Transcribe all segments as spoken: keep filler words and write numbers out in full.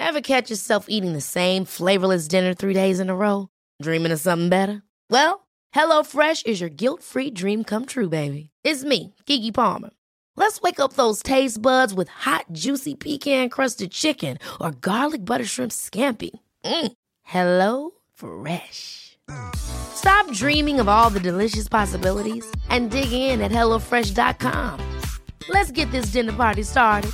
Ever catch yourself eating the same flavorless dinner three days in a row? Dreaming of something better? Well, HelloFresh is your guilt-free dream come true, baby. It's me, Keke Palmer. Let's wake up those taste buds with hot, juicy pecan-crusted chicken or garlic butter shrimp scampi. Mm. Hello Fresh. Stop dreaming of all the delicious possibilities and dig in at hello fresh dot com. Let's get this dinner party started.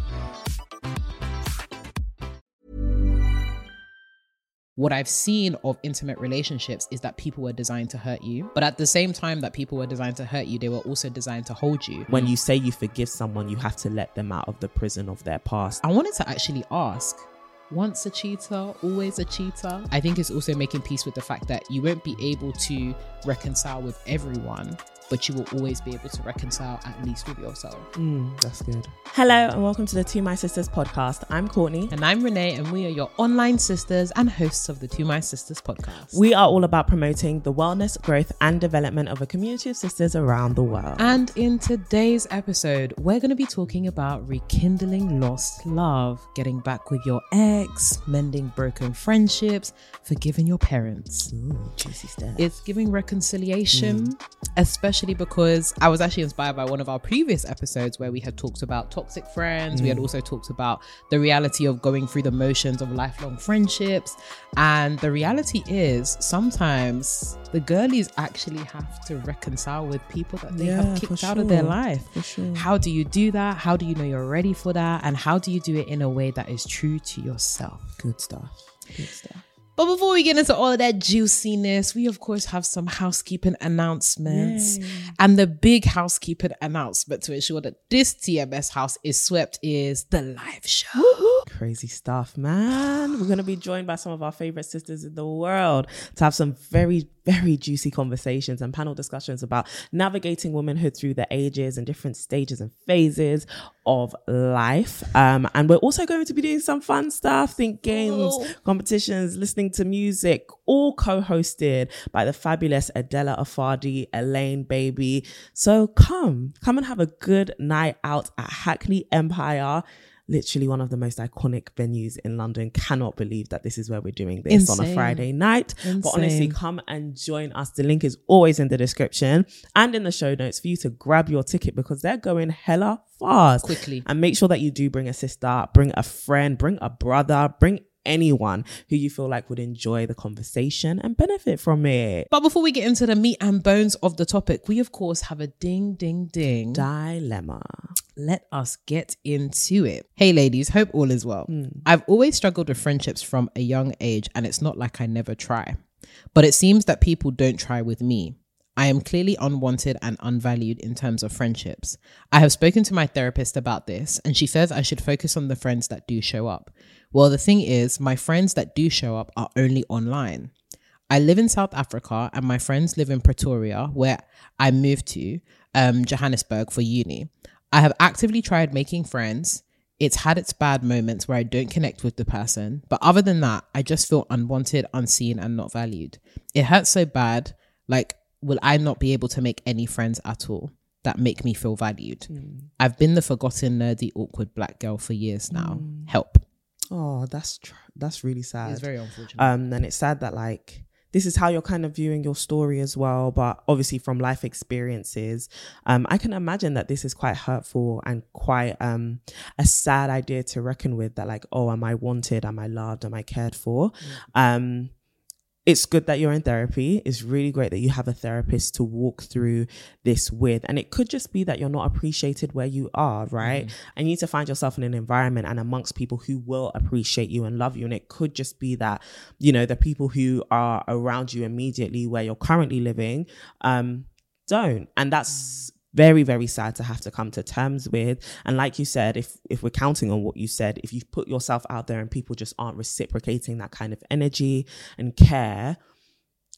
What I've seen of intimate relationships is that people were designed to hurt you. But at the same time that people were designed to hurt you, they were also designed to hold you. When you say you forgive someone, you have to let them out of the prison of their past. I wanted to actually ask, once a cheater, always a cheater? I think it's also making peace with the fact that you won't be able to reconcile with everyone, but you will always be able to reconcile at least with yourself. Mm, that's good. Hello and welcome to the To My Sisters podcast. I'm Courtney. And I'm Renee, and we are your online sisters and hosts of the To My Sisters podcast. We are all about promoting the wellness, growth and development of a community of sisters around the world. And in today's episode, we're going to be talking about rekindling lost love, getting back with your ex, mending broken friendships, forgiving your parents. Ooh, juicy stuff. It's giving reconciliation, mm. especially because I was actually inspired by one of our previous episodes where we had talked about toxic friends. Mm. We had also talked about the reality of going through the motions of lifelong friendships. And the reality is sometimes the girlies actually have to reconcile with people that they yeah, have kicked sure. out of their life. For sure. How do you do that? How do you know you're ready for that? And how do you do it in a way that is true to yourself? Good stuff. Good stuff. But before we get into all of that juiciness, we of course have some housekeeping announcements. Yay. And the big housekeeping announcement to ensure that this T M S house is swept is the live show. Woo-hoo. Crazy stuff, man. We're going to be joined by some of our favorite sisters in the world to have some very, very juicy conversations and panel discussions about navigating womanhood through the ages and different stages and phases of life. Um, and we're also going to be doing some fun stuff, think games, oh. competitions, listening to music, all co-hosted by the fabulous Adela Afadi, Elaine Baby. So come, come and have a good night out at Hackney Empire. Literally one of the most iconic venues in London. Cannot believe that this is where we're doing this Insane. on a Friday night. Insane. But honestly, come and join us. The link is always in the description and in the show notes for you to grab your ticket because they're going hella fast. Quickly. And make sure that you do bring a sister, bring a friend, bring a brother, bring anyone who you feel like would enjoy the conversation and benefit from it. But before we get into the meat and bones of the topic, we of course have a ding, ding, ding dilemma. Let us get into it. Hey ladies, hope all is well. Mm. I've always struggled with friendships from a young age, and it's not like I never try. But it seems that people don't try with me. I am clearly unwanted and unvalued in terms of friendships. I have spoken to my therapist about this, and she says I should focus on the friends that do show up. Well, the thing is, my friends that do show up are only online. I live in South Africa, and my friends live in Pretoria, where I moved to, um, Johannesburg, for uni. I have actively tried making friends. It's had its bad moments where I don't connect with the person, but other than that, I just feel unwanted, unseen, and not valued. It hurts so bad, like, will I not be able to make any friends at all that make me feel valued? Mm. I've been the forgotten, nerdy, awkward black girl for years now. Mm. Help. Oh, that's tr- that's really sad. It's very unfortunate. Um, and it's sad that like this is how you're kind of viewing your story as well, but obviously from life experiences, um, I can imagine that this is quite hurtful and quite um a sad idea to reckon with. That like, oh, am I wanted? Am I loved? Am I cared for? Mm. Um. It's good that you're in therapy. It's really great that you have a therapist to walk through this with. And it could just be that you're not appreciated where you are, right? Mm. And you need to find yourself in an environment and amongst people who will appreciate you and love you. And it could just be that, you know, the people who are around you immediately where you're currently living um, don't. And that's very, very sad to have to come to terms with. And like you said, if if we're counting on what you said, if you've put yourself out there and people just aren't reciprocating that kind of energy and care,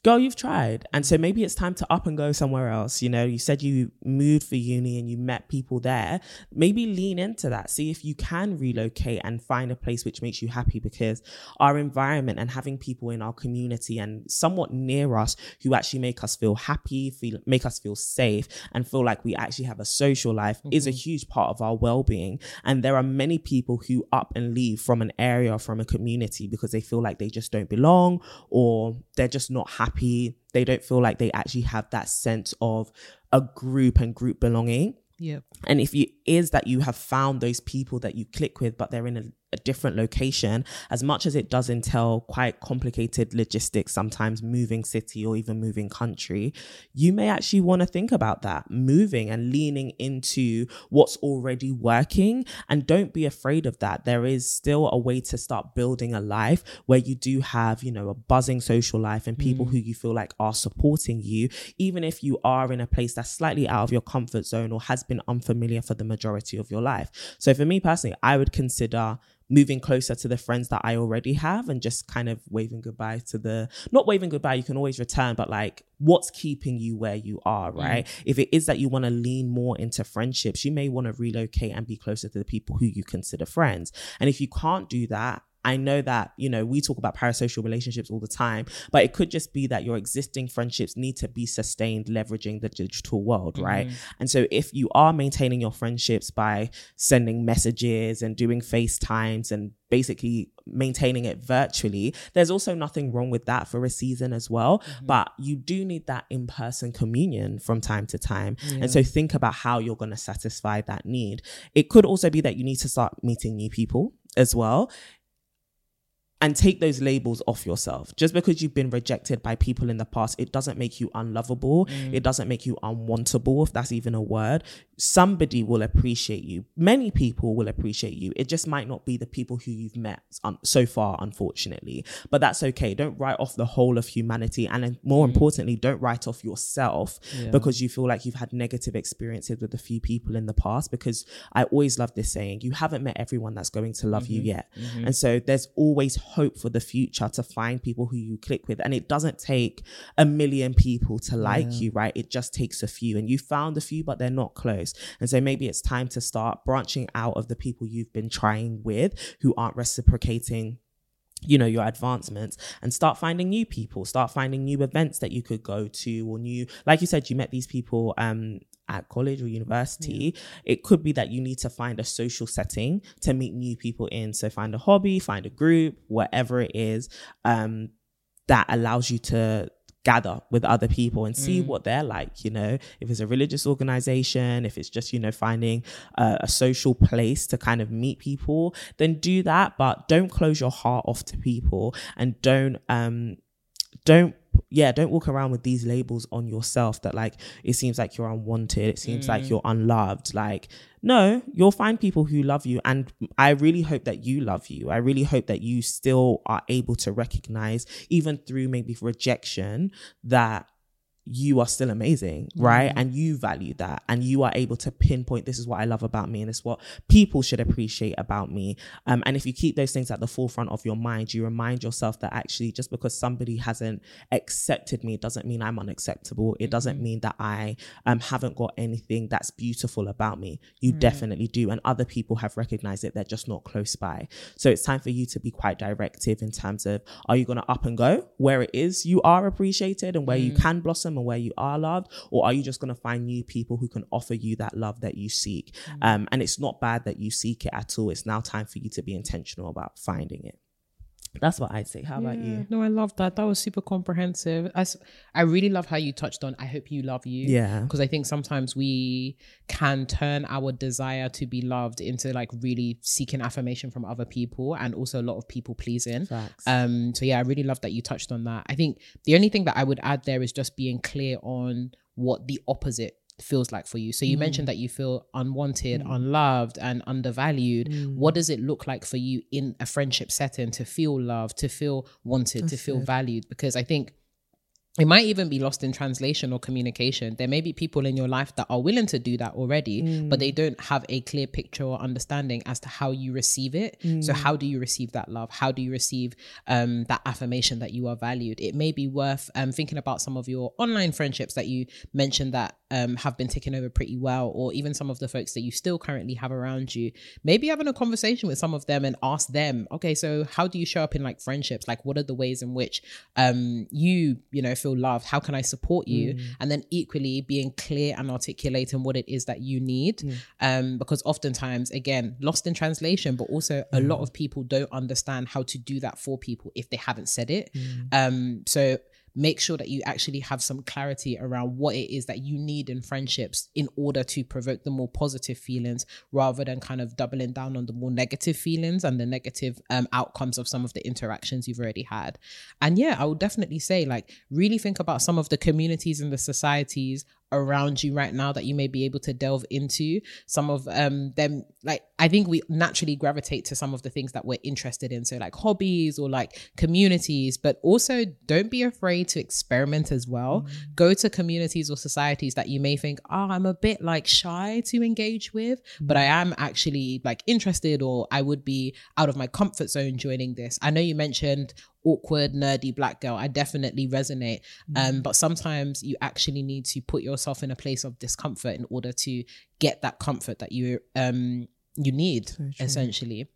girl, you've tried. And so maybe it's time to up and go somewhere else. You know, you said you moved for uni and you met people there. Maybe lean into that. See if you can relocate and find a place which makes you happy, because our environment and having people in our community and somewhat near us who actually make us feel happy, feel make us feel safe and feel like we actually have a social life mm-hmm. is a huge part of our well-being. And there are many people who up and leave from an area, from a community, because they feel like they just don't belong, or they're just not happy. They don't feel like they actually have that sense of a group and group belonging. Yeah. And if it is that you have found those people that you click with, but they're in a, a different location, as much as it does entail quite complicated logistics, sometimes moving city or even moving country, you may actually want to think about that, moving and leaning into what's already working. And don't be afraid of that. There is still a way to start building a life where you do have, you know, a buzzing social life and people mm. who you feel like are supporting you, even if you are in a place that's slightly out of your comfort zone or has been unfamiliar for the majority of your life. So for me personally, I would consider moving closer to the friends that I already have and just kind of waving goodbye to the, not waving goodbye, you can always return, but like what's keeping you where you are, right? Mm. If it is that you want to lean more into friendships, you may want to relocate and be closer to the people who you consider friends. And if you can't do that, I know that, you know, we talk about parasocial relationships all the time, but it could just be that your existing friendships need to be sustained leveraging the digital world, right? Mm-hmm. And so if you are maintaining your friendships by sending messages and doing FaceTimes and basically maintaining it virtually, there's also nothing wrong with that for a season as well. Mm-hmm. But you do need that in-person communion from time to time. Yeah. And so think about how you're going to satisfy that need. It could also be that you need to start meeting new people as well. And take those labels off yourself. Just because you've been rejected by people in the past, it doesn't make you unlovable. Mm. It doesn't make you unwantable, if that's even a word. Somebody will appreciate you. Many people will appreciate you. It just might not be the people who you've met um, so far, unfortunately. But that's okay. Don't write off the whole of humanity. And more mm. importantly, don't write off yourself yeah. because you feel like you've had negative experiences with a few people in the past. Because I always love this saying, you haven't met everyone that's going to love mm-hmm. you yet. Mm-hmm. And so there's always hope for the future to find people who you click with. And it doesn't take a million people to like yeah. you, right? It just takes a few. And you found a few, but they're not close. And so maybe it's time to start branching out of the people you've been trying with who aren't reciprocating, you know, your advancements, and start finding new people, start finding new events that you could go to, or new, like you said, you met these people um at college or university. Yeah. It could be that you need to find a social setting to meet new people in. So find a hobby, find a group, whatever it is, um, that allows you to gather with other people and see mm. what they're like, you know, if it's a religious organization, if it's just, you know, finding a, a social place to kind of meet people, then do that. But don't close your heart off to people, and don't, um, don't, yeah, don't walk around with these labels on yourself that like, it seems like you're unwanted. It seems mm. like you're unloved. Like, no, you'll find people who love you. And I really hope that you love you. I really hope that you still are able to recognize, even through maybe rejection, that you are still amazing, right? Mm. And you value that, and you are able to pinpoint, this is what I love about me, and it's what people should appreciate about me. Um, and if you keep those things at the forefront of your mind, you remind yourself that actually just because somebody hasn't accepted me, it doesn't mean I'm unacceptable. It doesn't mm. mean that I um, haven't got anything that's beautiful about me. You mm. definitely do. And other people have recognized it. They're just not close by. So it's time for you to be quite directive in terms of, are you going to up and go where it is you are appreciated and where mm. you can blossom and where you are loved, or are you just going to find new people who can offer you that love that you seek? Mm. Um, and it's not bad that you seek it at all. It's now time for you to be intentional about finding it. That's what I'd say. How yeah, about you? No, I love that. That was super comprehensive. I, I really love how you touched on, I hope you love you. Yeah. Because I think sometimes we can turn our desire to be loved into like really seeking affirmation from other people, and also a lot of people pleasing. Facts. Um. So yeah, I really love that you touched on that. I think the only thing that I would add there is just being clear on what the opposite feels like for you. So you mm. mentioned that you feel unwanted, mm. unloved, and undervalued. Mm. What does it look like for you in a friendship setting to feel loved, to feel wanted, That's to feel it. valued? Because I think It might even be lost in translation or communication. There may be people in your life that are willing to do that already, mm. but they don't have a clear picture or understanding as to how you receive it. Mm. So how do you receive that love? How do you receive um, that affirmation that you are valued? It may be worth um, thinking about some of your online friendships that you mentioned that um, have been taken over pretty well, or even some of the folks that you still currently have around you. Maybe having a conversation with some of them and ask them, okay, so how do you show up in like friendships? Like, what are the ways in which um, you, you know, feel loved? How can I support you? Mm. And then equally being clear and articulating what it is that you need. Mm. Um, because oftentimes, again, lost in translation, but also mm. a lot of people don't understand how to do that for people if they haven't said it. Mm. Um, so make sure that you actually have some clarity around what it is that you need in friendships in order to provoke the more positive feelings, rather than kind of doubling down on the more negative feelings and the negative um, outcomes of some of the interactions you've already had. And yeah, I would definitely say, like, really think about some of the communities and the societies around you right now that you may be able to delve into. Some of um them, like, I think we naturally gravitate to some of the things that we're interested in, so like hobbies or like communities, but also don't be afraid to experiment as well. Mm. Go to communities or societies that you may think, oh, I'm a bit like shy to engage with, mm. but I am actually like interested, or I would be out of my comfort zone joining this. I know you mentioned awkward, nerdy black girl. I definitely resonate. Mm. Um, but sometimes you actually need to put yourself in a place of discomfort in order to get that comfort that you um you need, so essentially.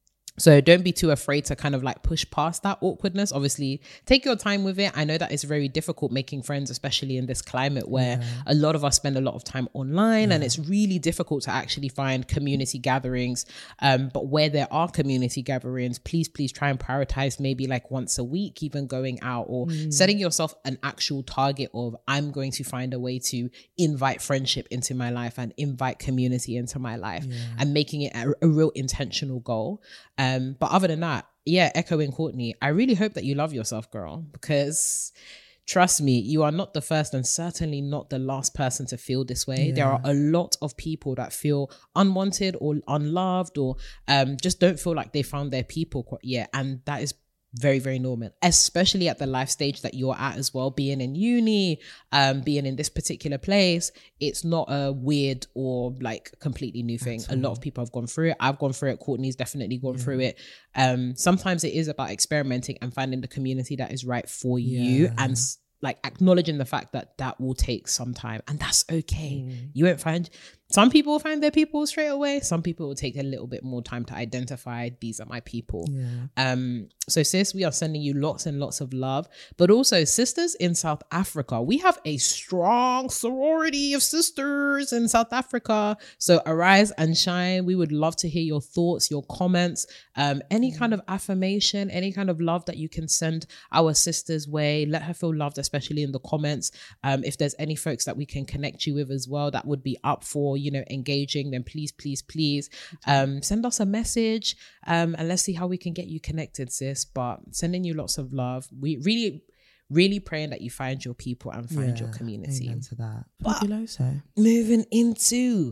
So don't be too afraid to kind of like push past that awkwardness. Obviously, take your time with it. I know that it's very difficult making friends, especially in this climate where yeah. a lot of us spend a lot of time online, yeah. and it's really difficult to actually find community gatherings. Um, but where there are community gatherings, please, please try and prioritize maybe like once a week, even going out, or mm. setting yourself an actual target of, I'm going to find a way to invite friendship into my life and invite community into my life, yeah. and making it a, a real intentional goal. Um, but other than that, yeah, echoing Courtney, I really hope that you love yourself, girl, because trust me, you are not the first and certainly not the last person to feel this way. Yeah. There are a lot of people that feel unwanted or unloved, or um, just don't feel like they found their people yet. And that is very, very normal, especially at the life stage that you're at as well, being in uni, um, being in this particular place. It's not a weird or like completely new thing. Absolutely. A lot of people have gone through it. I've gone through it. Courtney's definitely gone yeah. through it. Um, sometimes it is about experimenting and finding the community that is right for yeah. you, and like acknowledging the fact that that will take some time, and that's okay. Mm. You won't find, some people will find their people straight away. Some people will take a little bit more time to identify, these are my people. Yeah. Um, so sis, we are sending you lots and lots of love, but also sisters in South Africa. We have a strong sorority of sisters in South Africa. So arise and shine. We would love to hear your thoughts, your comments, um, any kind of affirmation, any kind of love that you can send our sister's way. Let her feel loved, especially in the comments. Um, if there's any folks that we can connect you with as well, that would be up for, you know, engaging, then please, please, please um, send us a message, um, and let's see how we can get you connected, sis. But sending you lots of love. We really, really praying that you find your people and find yeah, your community. Amen to that. But moving into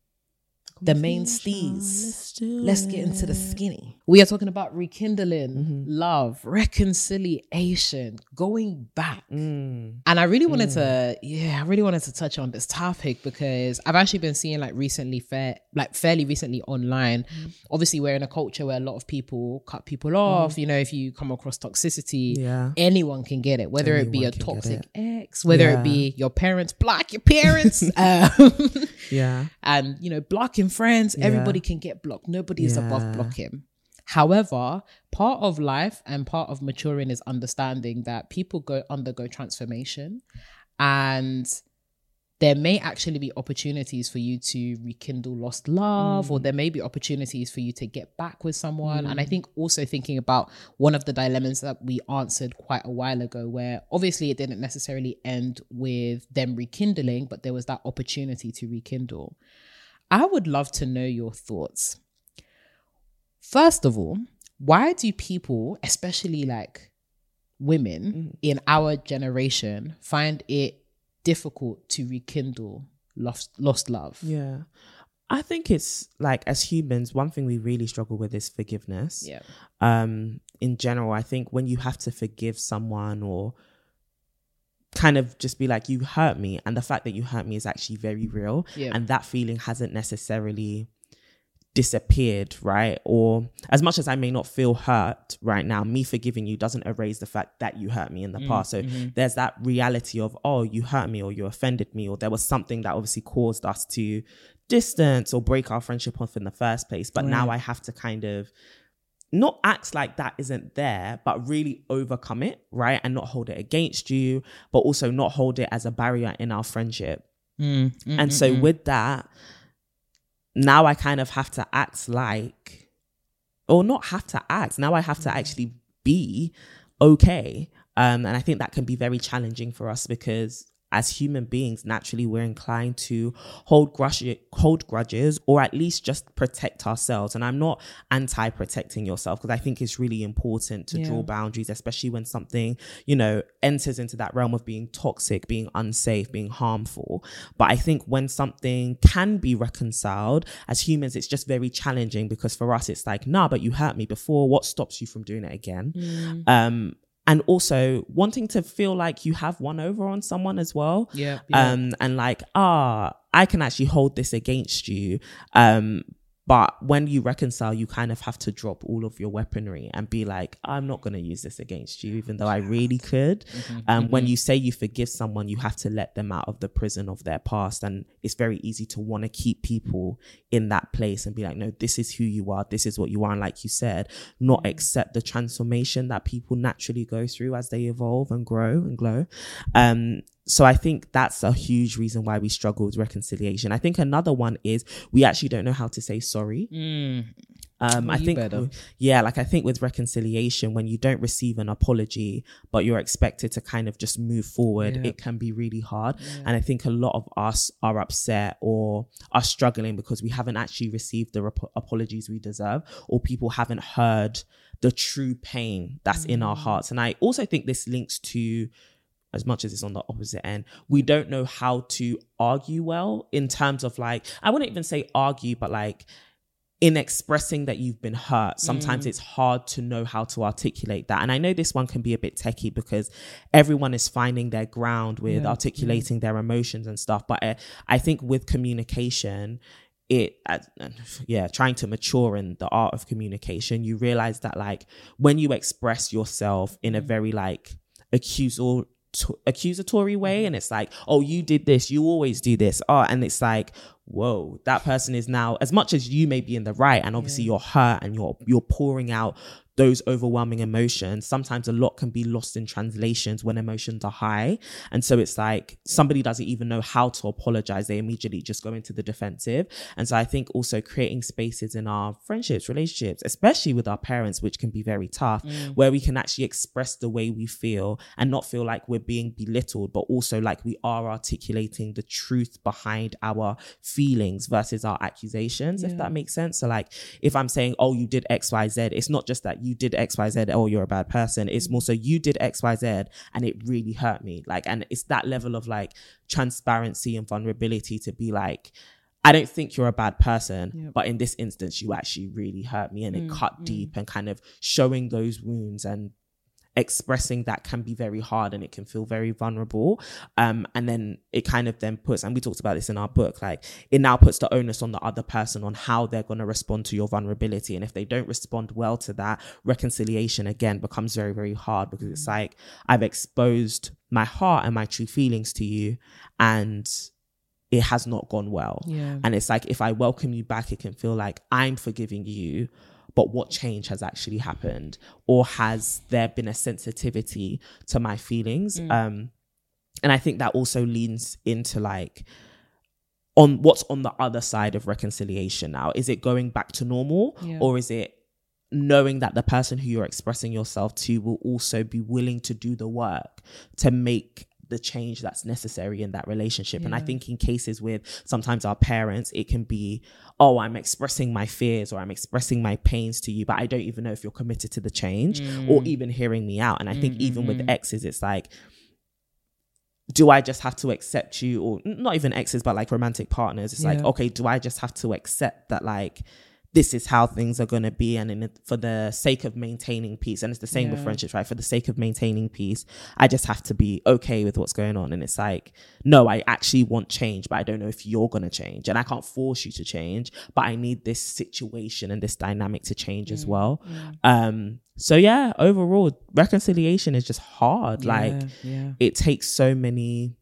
the main steez. Let's, Let's get into the skinny. We are talking about rekindling, mm-hmm. love, reconciliation, going back. Mm. And I really wanted mm. to, yeah, I really wanted to touch on this topic because I've actually been seeing like recently, fair, like fairly recently online. Mm. Obviously, we're in a culture where a lot of people cut people off. Mm. You know, if you come across toxicity, yeah. anyone can get it, whether anyone it be a toxic ex, whether yeah. it be your parents, block your parents. um, yeah. And, you know, blocking friends, yeah. everybody can get blocked. Nobody is yeah. above blocking. However, part of life and part of maturing is understanding that people go undergo transformation, and there may actually be opportunities for you to rekindle lost love, mm. or there may be opportunities for you to get back with someone. Mm. And I think also thinking about one of the dilemmas that we answered quite a while ago, where obviously it didn't necessarily end with them rekindling, but there was that opportunity to rekindle. I would love to know your thoughts. First of all, why do people, especially like women mm. in our generation, find it difficult to rekindle lost lost love? Yeah. I think it's like, as humans, one thing we really struggle with is forgiveness. Yeah. Um, in general, I think when you have to forgive someone, or kind of just be like, you hurt me, and the fact that you hurt me is actually very real, Yeah. and that feeling hasn't necessarily disappeared, right? Or as much as I may not feel hurt right now, me forgiving you doesn't erase the fact that you hurt me in the Mm, past. So mm-hmm. there's that reality of, oh, you hurt me, or you offended me, or there was something that obviously caused us to distance or break our friendship off in the first place. But Right. now I have to kind of not act like that isn't there, but really overcome it, right? And not hold it against you, but also not hold it as a barrier in our friendship. Mm, mm, And mm, so mm. with that, now I kind of have to act like, or not have to act, now I have to actually be okay. Um, and I think that can be very challenging for us, because as human beings, naturally, we're inclined to hold grudge, hold grudges, or at least just protect ourselves. And I'm not anti-protecting yourself, because I think it's really important to Yeah. draw boundaries, especially when something, you know, enters into that realm of being toxic, being unsafe, being harmful. But I think when something can be reconciled, as humans, it's just very challenging, because for us, it's like, nah, but you hurt me before. What stops you from doing it again? Mm. Um, And also wanting to feel like you have won over on someone as well. Yeah, yeah. Um, and like, ah, I can actually hold this against you. Um, but when you reconcile, you kind of have to drop all of your weaponry and be like, I'm not going to use this against you, even though I really could. Mm-hmm, Um, mm-hmm. When you say you forgive someone, you have to let them out of the prison of their past. And it's very easy to want to keep people in that place and be like, no, this is who you are. This is what you are. And like you said, not Mm-hmm. accept the transformation that people naturally go through as they evolve and grow and glow. Um, So I think that's a huge reason why we struggle with reconciliation. I think another one is we actually don't know how to say sorry. Mm. Um, Well, I you think, better. yeah, like I think with reconciliation, when you don't receive an apology, but you're expected to kind of just move forward, Yeah. it can be really hard. Yeah. And I think a lot of us are upset or are struggling because we haven't actually received the rep- apologies we deserve, or people haven't heard the true pain that's in our hearts. And I also think this links to, as much as it's on the opposite end, we don't know how to argue well, in terms of like, I wouldn't even say argue, but like in expressing that you've been hurt, sometimes Mm. it's hard to know how to articulate that. And I know this one can be a bit techie because everyone is finding their ground with Yeah, articulating their emotions and stuff. But I, I think with communication, it uh, yeah trying to mature in the art of communication, you realize that like when you express yourself in a very like accusal accusatory way, and it's like, oh, you did this, you always do this, oh, and it's like, whoa, that person is now, as much as you may be in the right, and obviously Yeah. you're hurt and you're you're pouring out those overwhelming emotions, sometimes a lot can be lost in translations when emotions are high. And so it's like somebody doesn't even know how to apologize, they immediately just go into the defensive. And so I think also creating spaces in our friendships, relationships, especially with our parents, which can be very tough, Mm. where we can actually express the way we feel and not feel like we're being belittled, but also like we are articulating the truth behind our feelings versus our accusations, if Yeah. that makes sense. So like if I'm saying, oh, you did X, Y, Z, it's not just that you did X, Y, Z, oh, you're a bad person. It's more so you did X, Y, Z and it really hurt me. Like, and it's that level of like transparency and vulnerability to be like, I don't think you're a bad person, Yep. but in this instance, you actually really hurt me, and it Mm, cut mm. deep, and kind of showing those wounds and expressing that can be very hard, and it can feel very vulnerable. Um, and then it kind of then puts, and we talked about this in our book, like it now puts the onus on the other person on how they're going to respond to your vulnerability. And if they don't respond well to that, reconciliation again becomes very, very hard, because it's like, I've exposed my heart and my true feelings to you, and it has not gone well. Yeah. And it's like, if I welcome you back, it can feel like I'm forgiving you, but what change has actually happened? Or has there been a sensitivity to my feelings? Mm. Um, and I think that also leans into like, on what's on the other side of reconciliation now. Is it going back to normal? Yeah. Or is it knowing that the person who you're expressing yourself to will also be willing to do the work to make the change that's necessary in that relationship? And I Yeah. think in cases with sometimes our parents, it can be, oh, I'm expressing my fears or I'm expressing my pains to you, but I don't even know if you're committed to the change or even hearing me out. And I think even with exes, it's like, do I just have to accept you? Or not even exes, but like romantic partners. It's like, Yeah. okay, do I just have to accept that like this is how things are going to be, and in it, for the sake of maintaining peace, and it's the same Yeah. with friendships, right? For the sake of maintaining peace, I just have to be okay with what's going on. And it's like, no, I actually want change, but I don't know if you're going to change, and I can't force you to change, but I need this situation and this dynamic to change as well. Um, so yeah, overall, reconciliation is just hard. Like yeah. it takes so many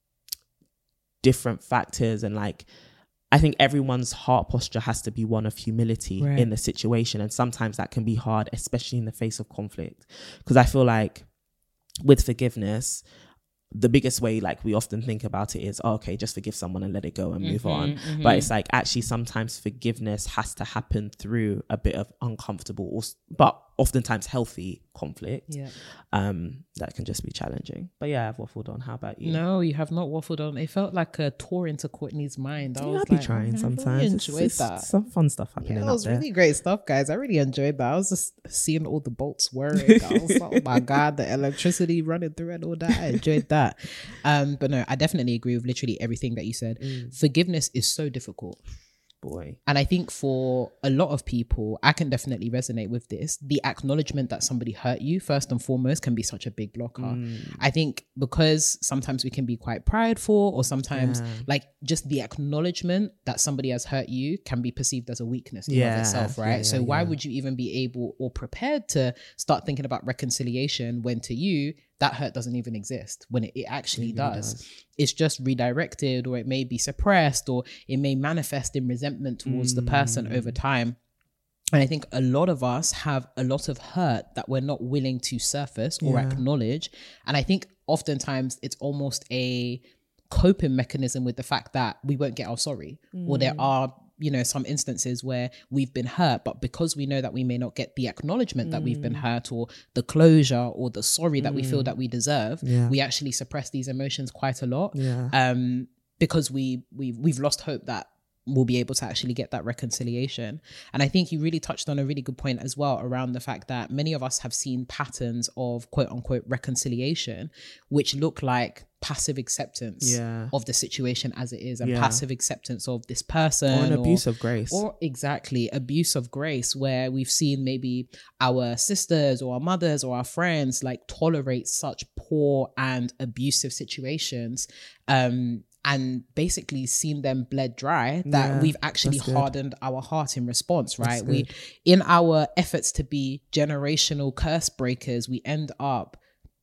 different factors, and like I think everyone's heart posture has to be one of humility Right. in the situation. And sometimes that can be hard, especially in the face of conflict. Because I feel like with forgiveness, the biggest way, like we often think about it is, oh, okay, just forgive someone and let it go and move Mm-hmm, on. mm-hmm. But it's like actually sometimes forgiveness has to happen through a bit of uncomfortable, or, but oftentimes healthy conflict. Yeah. Um, that can just be challenging. But yeah, I've waffled on. How about you? No, you have not waffled on. It felt like a tour into Courtney's mind. I Yeah, was I'll be like, trying I sometimes. really It's- enjoyed it's that. Some fun stuff happening Yeah, it up was there. really great stuff, guys. I really enjoyed that. I was just seeing all the bolts whirring. I was like, oh my God, the electricity running through and all that. I enjoyed that. Um, but no, I definitely agree with literally everything that you said. Forgiveness is so difficult. Boy. And I think for a lot of people, I can definitely resonate with this. The acknowledgement that somebody hurt you, first and foremost, can be such a big blocker. Mm. I think because sometimes we can be quite prideful, or sometimes Yeah. like just the acknowledgement that somebody has hurt you can be perceived as a weakness in Yeah, of itself, right? yeah, so yeah, why yeah. would you even be able or prepared to start thinking about reconciliation when to you that hurt doesn't even exist, when it, it actually It really does. does. It's just redirected, or it may be suppressed, or it may manifest in resentment towards the person over time. And I think a lot of us have a lot of hurt that we're not willing to surface or Yeah. acknowledge. And I think oftentimes it's almost a coping mechanism with the fact that we won't get our sorry, or there are, you know, some instances where we've been hurt, but because we know that we may not get the acknowledgement that we've been hurt, or the closure or the sorry that we feel that we deserve, Yeah. we actually suppress these emotions quite a lot. Yeah. Um, because we we we've lost hope that we'll be able to actually get that reconciliation. And I think you really touched on a really good point as well around the fact that many of us have seen patterns of quote unquote reconciliation, which look like passive acceptance Yeah. of the situation as it is, and Yeah. passive acceptance of this person, Or an abuse of grace. or exactly abuse of grace, where we've seen maybe our sisters or our mothers or our friends like tolerate such poor and abusive situations, um and basically seen them bled dry, that Yeah, we've actually that's good. hardened our heart in response, right? That's We, good. in our efforts to be generational curse breakers, we end up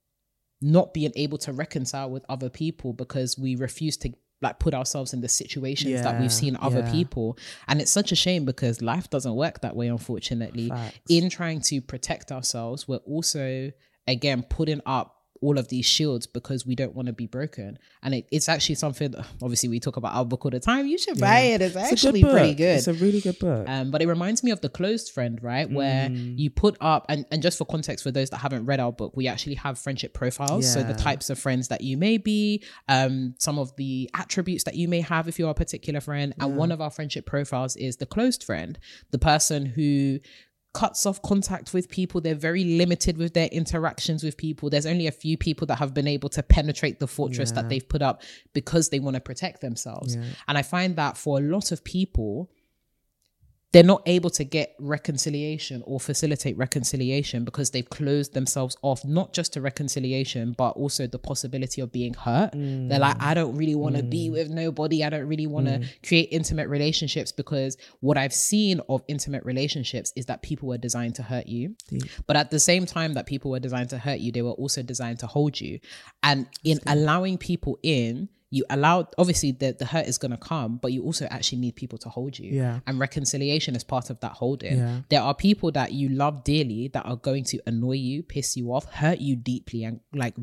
not being able to reconcile with other people because we refuse to like put ourselves in the situations that Yeah, we've seen other yeah. people. And it's such a shame because life doesn't work that way, unfortunately. Facts. In trying to protect ourselves, we're also, again, putting up all of these shields because we don't want to be broken. And it, it's actually something that, obviously we talk about our book all the time. You should buy it. It's, It's a actually good pretty book. good. It's a really good book. Um, but it reminds me of The Closed Friend, right? Where you put up, and, and just for context, for those that haven't read our book, we actually have friendship profiles. So the Yeah. types of friends that you may be, um, some of the attributes that you may have if you're a particular friend. And one of our friendship profiles is the closed friend, the person who cuts off contact with people. They're very limited with their interactions with people. There's only a few people that have been able to penetrate the fortress Yeah. that they've put up because they want to protect themselves. Yeah. And I find that for a lot of people, they're not able to get reconciliation or facilitate reconciliation because they've closed themselves off, not just to reconciliation, but also the possibility of being hurt. Mm. They're like, I don't really want to be with nobody. I don't really want to Mm. create intimate relationships, because what I've seen of intimate relationships is that people were designed to hurt you. Deep. But at the same time that people were designed to hurt you, they were also designed to hold you. And in allowing people in, you allow, obviously the, the hurt is going to come, but you also actually need people to hold you. Yeah. And reconciliation is part of that holding. Yeah. There are people that you love dearly that are going to annoy you, piss you off, hurt you deeply, and like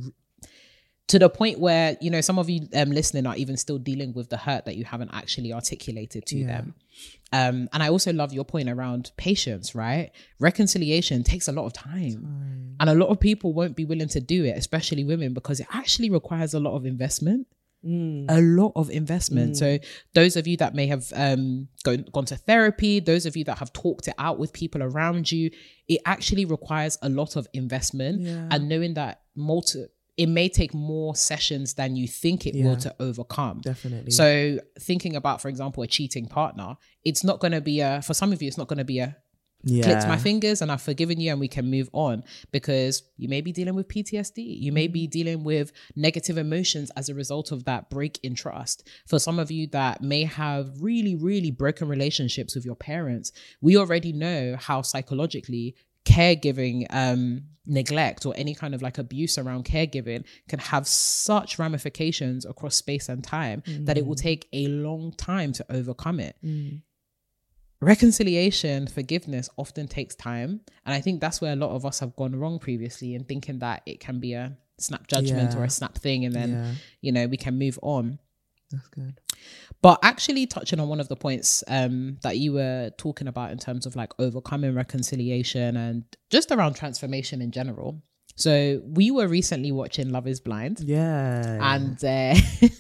to the point where, you know, some of you um, listening are even still dealing with the hurt that you haven't actually articulated to Yeah. them. Um, and I also love your point around patience, right? Reconciliation takes a lot of time. And a lot of people won't be willing to do it, especially women, because it actually requires a lot of investment. A lot of investment. So those of you that may have um, gone, gone to therapy, those of you that have talked it out with people around you, it actually requires a lot of investment. Yeah. And knowing that multi it may take more sessions than you think it Yeah. will to overcome. Definitely. So thinking about, for example, a cheating partner, it's not going to be a, for some of you, it's not going to be a, yeah. clicked my fingers and I've forgiven you and we can move on, because you may be dealing with P T S D. You may be dealing with negative emotions as a result of that break in trust. For some of you that may have really, really broken relationships with your parents, we already know how psychologically caregiving um, neglect or any kind of like abuse around caregiving can have such ramifications across space and time mm. that it will take a long time to overcome it. Mm. Reconciliation, forgiveness often takes time. And I think that's where a lot of us have gone wrong previously in thinking that it can be a snap judgment yeah. or a snap thing and then, yeah. you know, we can move on. That's good. But actually touching on one of the points um, that you were talking about in terms of like overcoming reconciliation and just around transformation in general. So we were recently watching Love is Blind. Yeah. And uh,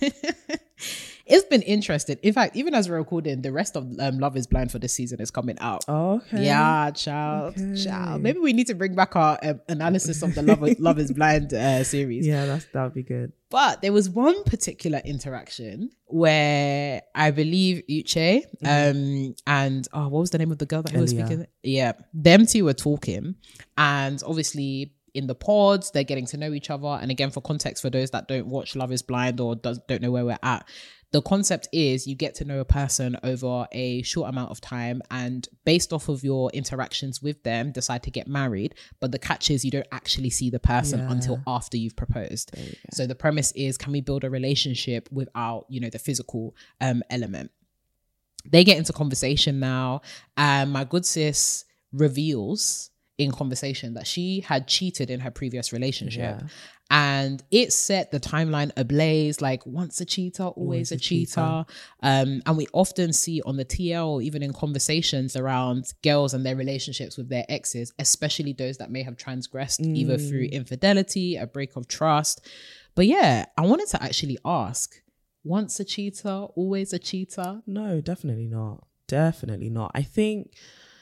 it's been interesting. In fact, even as we're recording, the rest of um, Love is Blind for this season is coming out. Oh, okay. Yeah, child. Okay. Child. Maybe we need to bring back our um, analysis of the Love, Love is Blind uh, series. Yeah, that's that would be good. But there was one particular interaction where I believe Uche mm-hmm. um, and, oh, what was the name of the girl that he was speaking? Yeah. Them two were talking. And obviously in the pods, they're getting to know each other. And again, for context, for those that don't watch Love is Blind or does, don't know where we're at, the concept is you get to know a person over a short amount of time and based off of your interactions with them, decide to get married. But the catch is you don't actually see the person yeah. until after you've proposed. So the premise is, can we build a relationship without, you know, the physical um, element? They get into conversation now. And my good sis reveals in conversation that she had cheated in her previous relationship. Yeah. And it set the timeline ablaze, like once a cheater, always, always a, a cheater. cheater. Um, and we often see on the T L or even in conversations around girls and their relationships with their exes, especially those that may have transgressed mm. either through infidelity, a break of trust. But yeah, I wanted to actually ask, once a cheater, always a cheater? No, definitely not. Definitely not. I think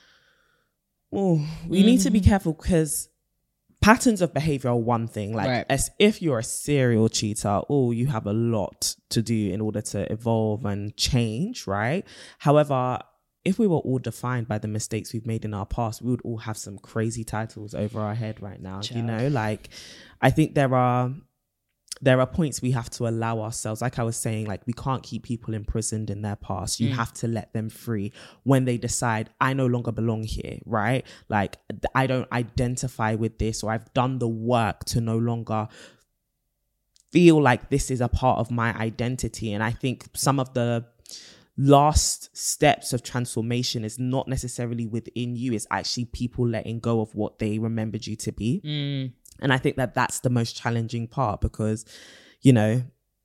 oh, we mm. need to be careful because patterns of behavior are one thing. Like right. as if you're a serial cheater, oh, you have a lot to do in order to evolve and change, right? However, if we were all defined by the mistakes we've made in our past, we would all have some crazy titles over our head right now. Child. You know, like I think there are there are points we have to allow ourselves. Like I was saying, like we can't keep people imprisoned in their past. You mm. have to let them free when they decide, I no longer belong here, right? Like I don't identify with this, or I've done the work to no longer feel like this is a part of my identity. And I think some of the last steps of transformation is not necessarily within you. It's actually people letting go of what they remembered you to be. Mm. And I think that that's the most challenging part because, you know,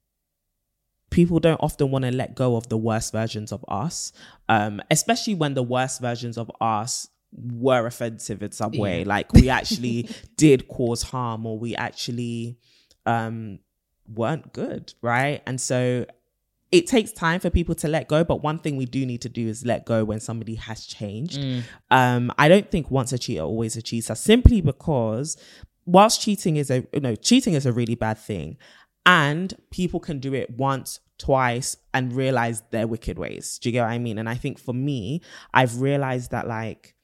people don't often want to let go of the worst versions of us, um, especially when the worst versions of us were offensive in some way. Yeah. Like we actually did cause harm, or we actually um, weren't good, right? And so it takes time for people to let go. But one thing we do need to do is let go when somebody has changed. Mm. Um, I don't think once a cheater, always a cheater, simply because whilst cheating is a, you know, cheating is a really bad thing, and people can do it once, twice and realize their wicked ways. Do you get what I mean? And I think for me, I've realized that like,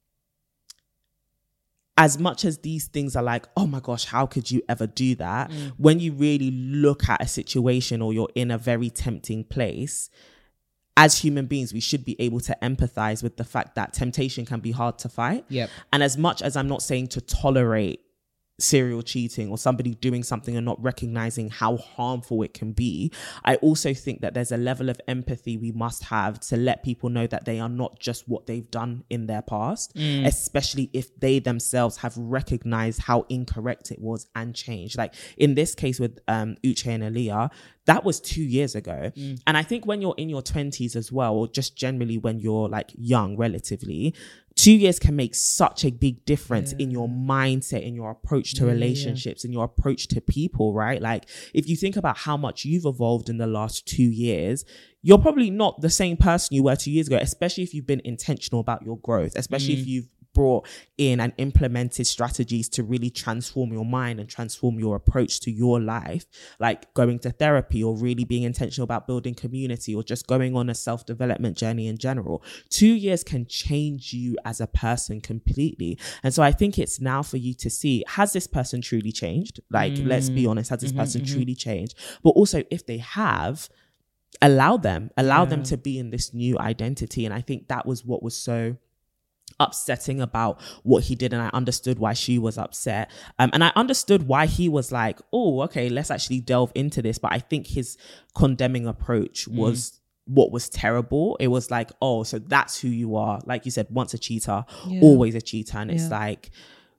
as much as these things are like, oh my gosh, how could you ever do that? Mm. When you really look at a situation or you're in a very tempting place, as human beings, we should be able to empathize with the fact that temptation can be hard to fight. Yep. And as much as I'm not saying to tolerate serial cheating or somebody doing something and not recognizing how harmful it can be, I also think that there's a level of empathy we must have to let people know that they are not just what they've done in their past, mm. especially if they themselves have recognized how incorrect it was and changed. Like in this case with um, Uche and Aaliyah, that was two years ago. Mm. And I think when you're in your twenties as well, or just generally when you're like young relatively, two years can make such a big difference yeah. in your mindset, in your approach to yeah, relationships, yeah. in your approach to people, right? Like if you think about how much you've evolved in the last two years, you're probably not the same person you were two years ago, especially if you've been intentional about your growth, especially mm. if you've brought in and implemented strategies to really transform your mind and transform your approach to your life, like going to therapy or really being intentional about building community or just going on a self-development journey in general, two years can change you as a person completely. And so I think it's now for you to see, has this person truly changed? Like, mm. let's be honest, has this mm-hmm, person mm-hmm. truly changed? But also, if they have, allow them, allow yeah. them to be in this new identity. And I think that was what was so upsetting about what he did. And I understood why she was upset. Um, and I understood why he was like, oh, okay, let's actually delve into this. But I think his condemning approach was mm. what was terrible. It was like, oh, so that's who you are. Like you said, once a cheater, yeah. always a cheater. And it's yeah. like,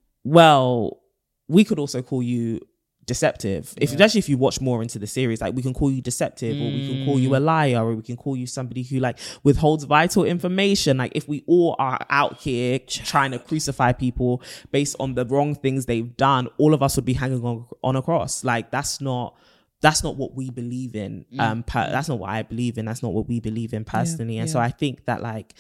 well, we could also call you deceptive. If yeah. especially if you watch more into the series, like we can call you deceptive mm. or we can call you a liar or we can call you somebody who like withholds vital information. Like if we all are out here trying to crucify people based on the wrong things they've done, all of us would be hanging on, on a cross. Like that's not that's not what we believe in. Mm. Um per, that's not what I believe in. That's not what we believe in personally. Yeah. And yeah. so I think that like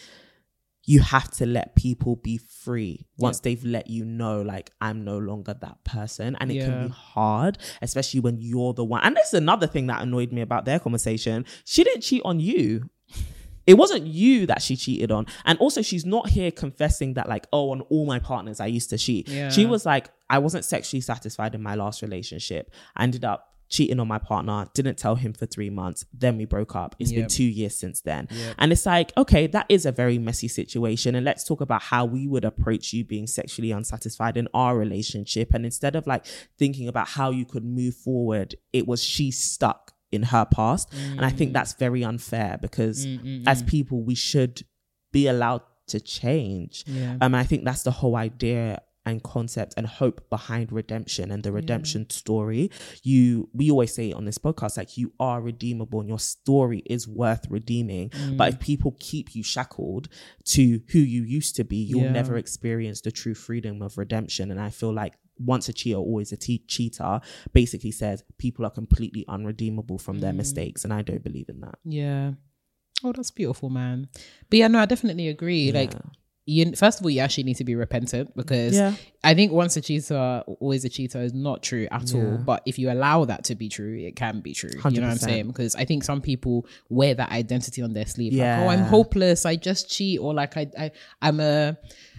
you have to let people be free once yeah. they've let you know, like, I'm no longer that person. And it yeah. can be hard, especially when you're the one. And that's another thing that annoyed me about their conversation. She didn't cheat on you. It wasn't you that she cheated on. And also, she's not here confessing that, like, oh, on all my partners, I used to cheat. Yeah. She was like, I wasn't sexually satisfied in my last relationship. I ended up cheating on my partner, didn't tell him for three months. Then we broke up. It's yep. been two years since then. Yep. And it's like, okay, that is a very messy situation. And let's talk about how we would approach you being sexually unsatisfied in our relationship. And instead of like thinking about how you could move forward, it was she stuck in her past. Mm. And I think that's very unfair because Mm-mm-mm. as people, we should be allowed to change. Yeah. Um, I think that's the whole idea and concept and hope behind redemption and the redemption yeah. story. You, we always say on this podcast, like, you are redeemable and your story is worth redeeming. Mm. But if people keep you shackled to who you used to be, you'll yeah. never experience the true freedom of redemption. And I feel like once a cheater, always a te- cheater basically says people are completely unredeemable from mm. their mistakes. And I don't believe in that. Yeah. Oh, that's beautiful, man. But yeah, no, I definitely agree. Yeah. Like, You, first of all, you actually need to be repentant because yeah. I think once a cheater, always a cheater is not true at yeah. all. But if you allow that to be true, it can be true. one hundred percent. You know what I'm saying? Because I think some people wear that identity on their sleeve. Yeah. Like, oh, I'm hopeless. I just cheat. Or like, I, I, I'm a...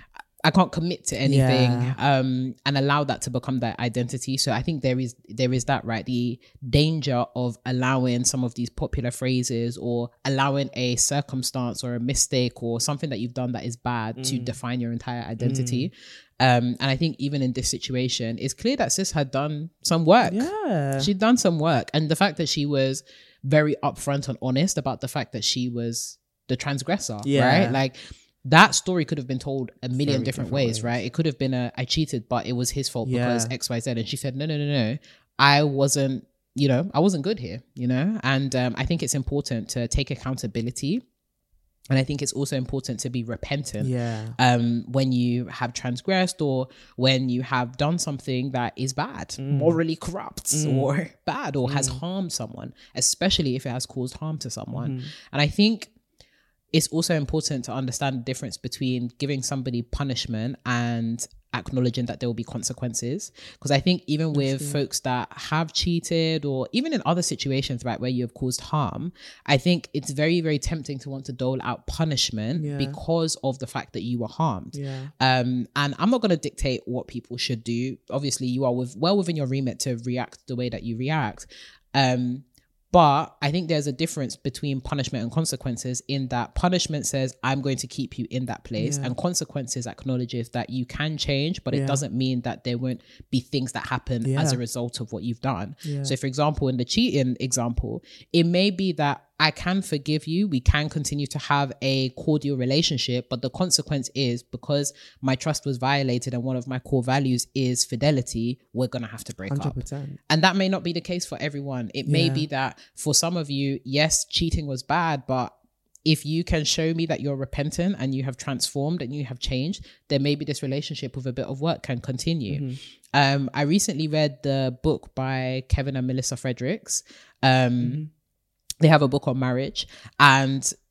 I can't commit to anything yeah. um, and allow that to become that identity. So I think there is there is that, right? The danger of allowing some of these popular phrases or allowing a circumstance or a mistake or something that you've done that is bad mm. to define your entire identity. Mm. Um, and I think even in this situation, it's clear that sis had done some work. Yeah. She'd done some work. And the fact that she was very upfront and honest about the fact that she was the transgressor, yeah. right? Like, that story could have been told a million different, different ways, ways, right? It could have been a, I cheated, but it was his fault yeah. because X, Y, Z. And she said, no, no, no, no. I wasn't, you know, I wasn't good here, you know? And um, I think it's important to take accountability. And I think it's also important to be repentant yeah. um, when you have transgressed or when you have done something that is bad, mm. morally corrupt mm. or bad or mm. has harmed someone, especially if it has caused harm to someone. Mm. And I think it's also important to understand the difference between giving somebody punishment and acknowledging that there will be consequences. Because I think even with Absolutely. folks that have cheated or even in other situations, right, where you have caused harm, I think it's very, very tempting to want to dole out punishment yeah. because of the fact that you were harmed. Yeah. Um, and I'm not going to dictate what people should do. Obviously, you are with, well within your remit to react the way that you react. Um, But I think there's a difference between punishment and consequences in that punishment says, I'm going to keep you in that place. Yeah. And consequences acknowledges that you can change, but yeah. it doesn't mean that there won't be things that happen yeah. as a result of what you've done. Yeah. So for example, in the cheating example, it may be that I can forgive you. We can continue to have a cordial relationship, but the consequence is because my trust was violated and one of my core values is fidelity, we're going to have to break one hundred percent. Up. And that may not be the case for everyone. It may yeah. be that for some of you, yes, cheating was bad, but if you can show me that you're repentant and you have transformed and you have changed, then maybe this relationship with a bit of work can continue. Mm-hmm. Um, I recently read the book by Kevin and Melissa Fredericks. Um, mm-hmm. They have a book on marriage, and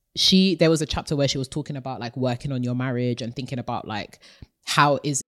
she there was a chapter where she was talking about like working on your marriage and thinking about like how is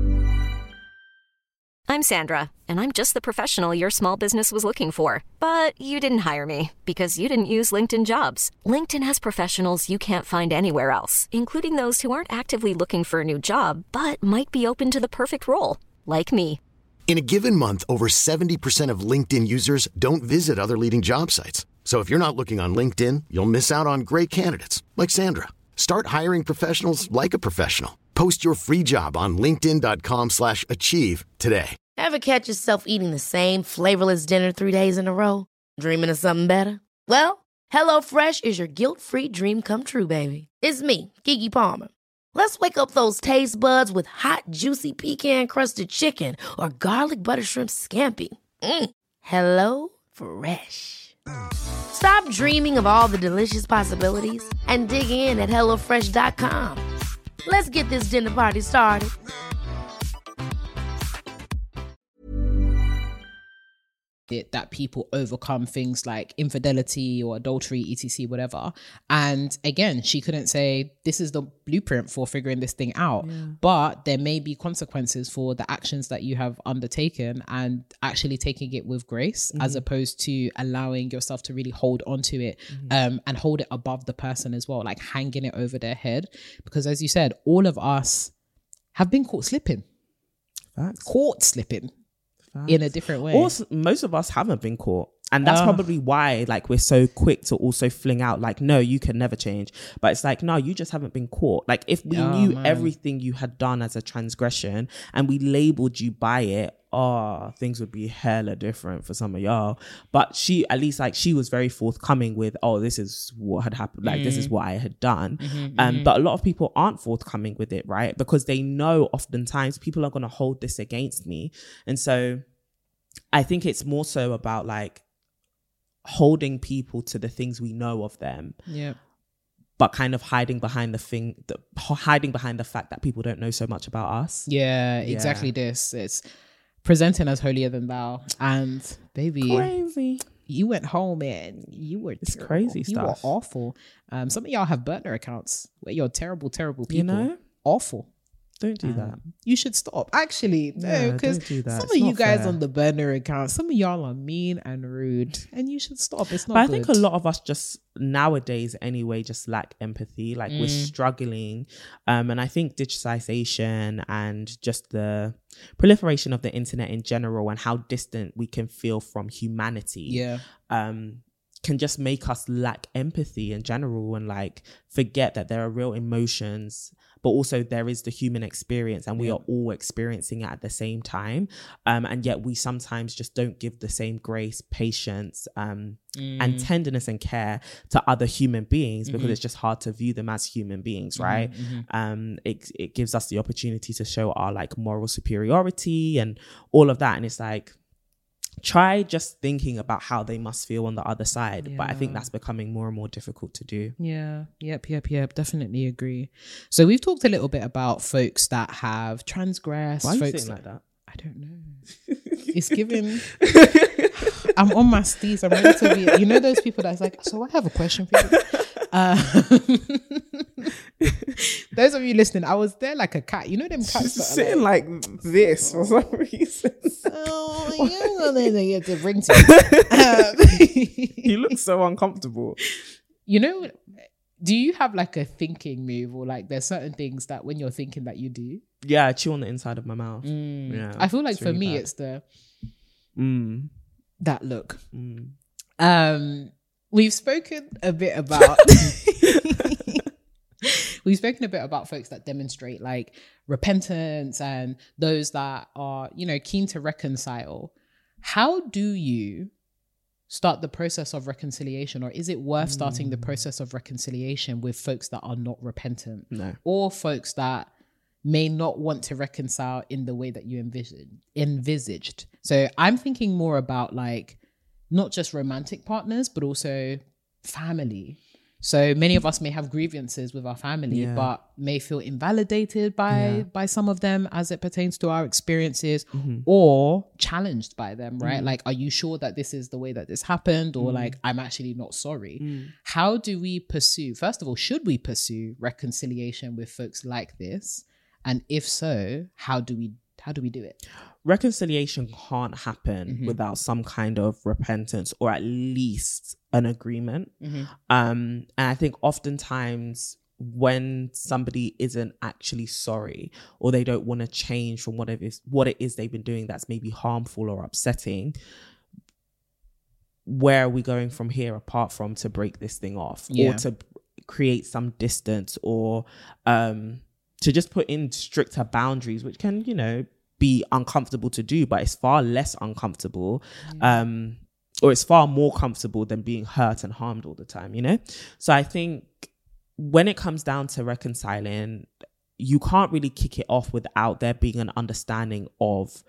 I'm Sandra, and I'm just the professional your small business was looking for. But you didn't hire me because you didn't use LinkedIn Jobs. LinkedIn has professionals you can't find anywhere else, including those who aren't actively looking for a new job, but might be open to the perfect role, like me. In a given month, over seventy percent of LinkedIn users don't visit other leading job sites. So if you're not looking on LinkedIn, you'll miss out on great candidates like Sandra. Start hiring professionals like a professional. Post your free job on linkedin.com slash achieve today. Ever catch yourself eating the same flavorless dinner three days in a row? Dreaming of something better? Well, HelloFresh is your guilt-free dream come true, baby. It's me, Keke Palmer. Let's wake up those taste buds with hot, juicy pecan-crusted chicken or garlic butter shrimp scampi. Mm. Hello Fresh. Stop dreaming of all the delicious possibilities and dig in at hello fresh dot com. Let's get this dinner party started. it that people overcome things like infidelity or adultery, etc, whatever. And again, she couldn't say this is the blueprint for figuring this thing out, yeah. But there may be consequences for the actions that you have undertaken, and actually taking it with grace, mm-hmm. as opposed to allowing yourself to really hold on to it, mm-hmm. um, and hold it above the person as well, like hanging it over their head. Because as you said, all of us have been caught slipping. Facts. Caught slipping. Facts. In a different way. Also, most of us haven't been caught. And that's uh, probably why, like, we're so quick to also fling out, like, no, you can never change. But it's like, no, you just haven't been caught. Like, if we oh, knew man. everything you had done as a transgression and we labeled you by it, oh, things would be hella different for some of y'all. But she, at least, like, she was very forthcoming with, oh, this is what had happened. Like, mm. this is what I had done. Mm-hmm, um, mm-hmm. But a lot of people aren't forthcoming with it, right? Because they know oftentimes people are going to hold this against me. And so I think it's more so about, like, holding people to the things we know of them, yeah, but kind of hiding behind the thing, the, hiding behind the fact that people don't know so much about us. Yeah, yeah. Exactly. This it's presenting as holier than thou, and baby, crazy. You went home and you were it's terrible. Crazy you stuff. You were awful. Um, some of y'all have burner accounts where you're terrible, terrible people. You know, awful. Don't do that. Um, you should stop. Actually, no, because do some it's of you guys fair. on the burner account, some of y'all are mean and rude, and you should stop. It's not But good. I think a lot of us just nowadays anyway just lack empathy. Like mm. we're struggling. Um, and I think digitization and just the proliferation of the internet in general and how distant we can feel from humanity. Yeah. Um, can just make us lack empathy in general and like forget that there are real emotions, but also there is the human experience and we yeah. are all experiencing it at the same time. Um, and yet we sometimes just don't give the same grace, patience, um, mm. and tenderness and care to other human beings because mm-hmm. it's just hard to view them as human beings, right? Mm-hmm. Um, it, it gives us the opportunity to show our like moral superiority and all of that. And it's like, try just thinking about how they must feel on the other side. Yeah. But I think that's becoming more and more difficult to do. Yeah. Yep. Yep. Yep. Definitely agree. So we've talked a little bit about folks that have transgressed. Why are you folks saying like that? I don't know. It's given. I'm on my steez. I'm ready to be. You know those people that's like, so I have a question for you. Uh, those of you listening, I was there like a cat. You know them cats that sitting like, like this for some reason. Oh, you know they get to bring to. You look so uncomfortable. You know, do you have like a thinking move, or like there's certain things that when you're thinking that you do? Yeah, I chew on the inside of my mouth. Mm. Yeah, I feel like for really me, bad. it's the mm. that look. Mm. Um. We've spoken a bit about we've spoken a bit about folks that demonstrate like repentance and those that are, you know, keen to reconcile. How do you start the process of reconciliation, or is it worth starting mm. the process of reconciliation with folks that are not repentant? No. Or folks that may not want to reconcile in the way that you envisioned envisaged. So I'm thinking more about like not just romantic partners, but also family. So many of us may have grievances with our family, Yeah. but may feel invalidated by Yeah. by some of them as it pertains to our experiences, Mm-hmm. or challenged by them, right? Mm. Like, are you sure that this is the way that this happened? Or Mm. like, I'm actually not sorry. Mm. How do we pursue, first of all, should we pursue reconciliation with folks like this? And if so, how do we how do we do it? Reconciliation can't happen Mhm. without some kind of repentance or at least an agreement. Mm-hmm. Um, and I think oftentimes when somebody isn't actually sorry or they don't want to change from what it is, what it is they've been doing that's maybe harmful or upsetting, where are we going from here apart from to break this thing off Yeah. or to create some distance or um, to just put in stricter boundaries, which can, you know, be uncomfortable to do, but it's far less uncomfortable. Um, or it's far more comfortable than being hurt and harmed all the time, you know? So I think when it comes down to reconciling, you can't really kick it off without there being an understanding of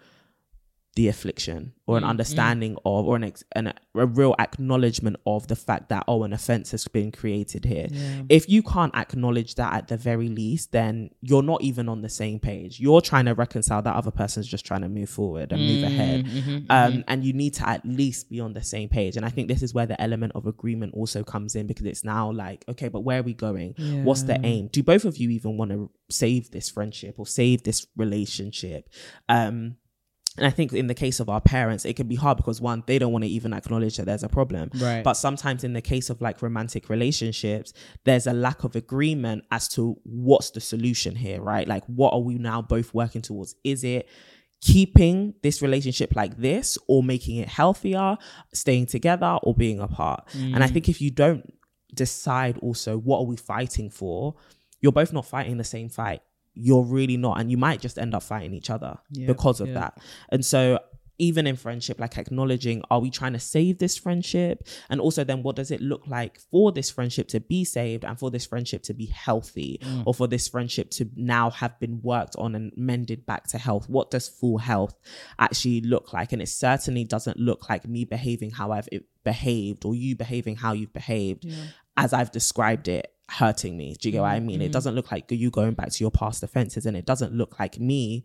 the affliction or an Mm, understanding of, or an, ex- an a real acknowledgement of the fact that, oh, an offense has been created here. Yeah. If you can't acknowledge that at the very least, then you're not even on the same page. You're trying to reconcile, that other person's just trying to move forward and move ahead. Mhm, Um, and you need to at least be on the same page. And I think this is where the element of agreement also comes in, because it's now like, okay, but where are we going? Yeah. What's the aim? Do both of you even want to save this friendship or save this relationship? Um, and I think in the case of our parents, it can be hard because one, they don't want to even acknowledge that there's a problem. Right. But sometimes in the case of like romantic relationships, there's a lack of agreement as to what's the solution here, right? Like, what are we now both working towards? Is it keeping this relationship like this, or making it healthier, staying together, or being apart? Mm. And I think if you don't decide also what are we fighting for, you're both not fighting the same fight. You're really not. And you might just end up fighting each other Yeah, because of yeah. that. And so even in friendship, like acknowledging, are we trying to save this friendship? And also then what does it look like for this friendship to be saved and for this friendship to be healthy, Mm. or for this friendship to now have been worked on and mended back to health? What does full health actually look like? And it certainly doesn't look like me behaving how I've behaved, or you behaving how you've behaved, Yeah. as I've described it, hurting me. Do you get what I mean? It doesn't look like you going back to your past offenses, and it doesn't look like me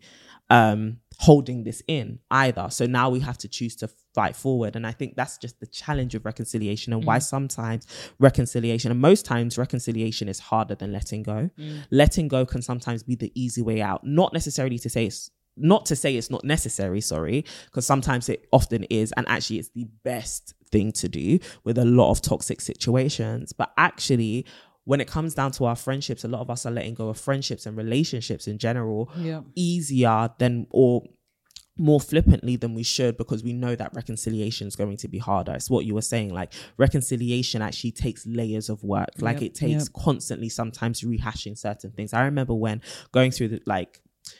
um holding this in either. So now we have to choose to fight forward. And I think that's just the challenge of reconciliation, and why sometimes reconciliation, and most times reconciliation, is harder than letting go. Letting go can sometimes be the easy way out. Not necessarily to say it's not to say it's not necessary, sorry, because sometimes it often is, and actually it's the best thing to do with a lot of toxic situations. But actually, when it comes down to our friendships, a lot of us are letting go of friendships and relationships in general Yeah. easier than, or more flippantly than we should, because we know that reconciliation is going to be harder. It's what you were saying, like reconciliation actually takes layers of work. Like Yep, it takes yep. constantly sometimes rehashing certain things. I remember when going through the, like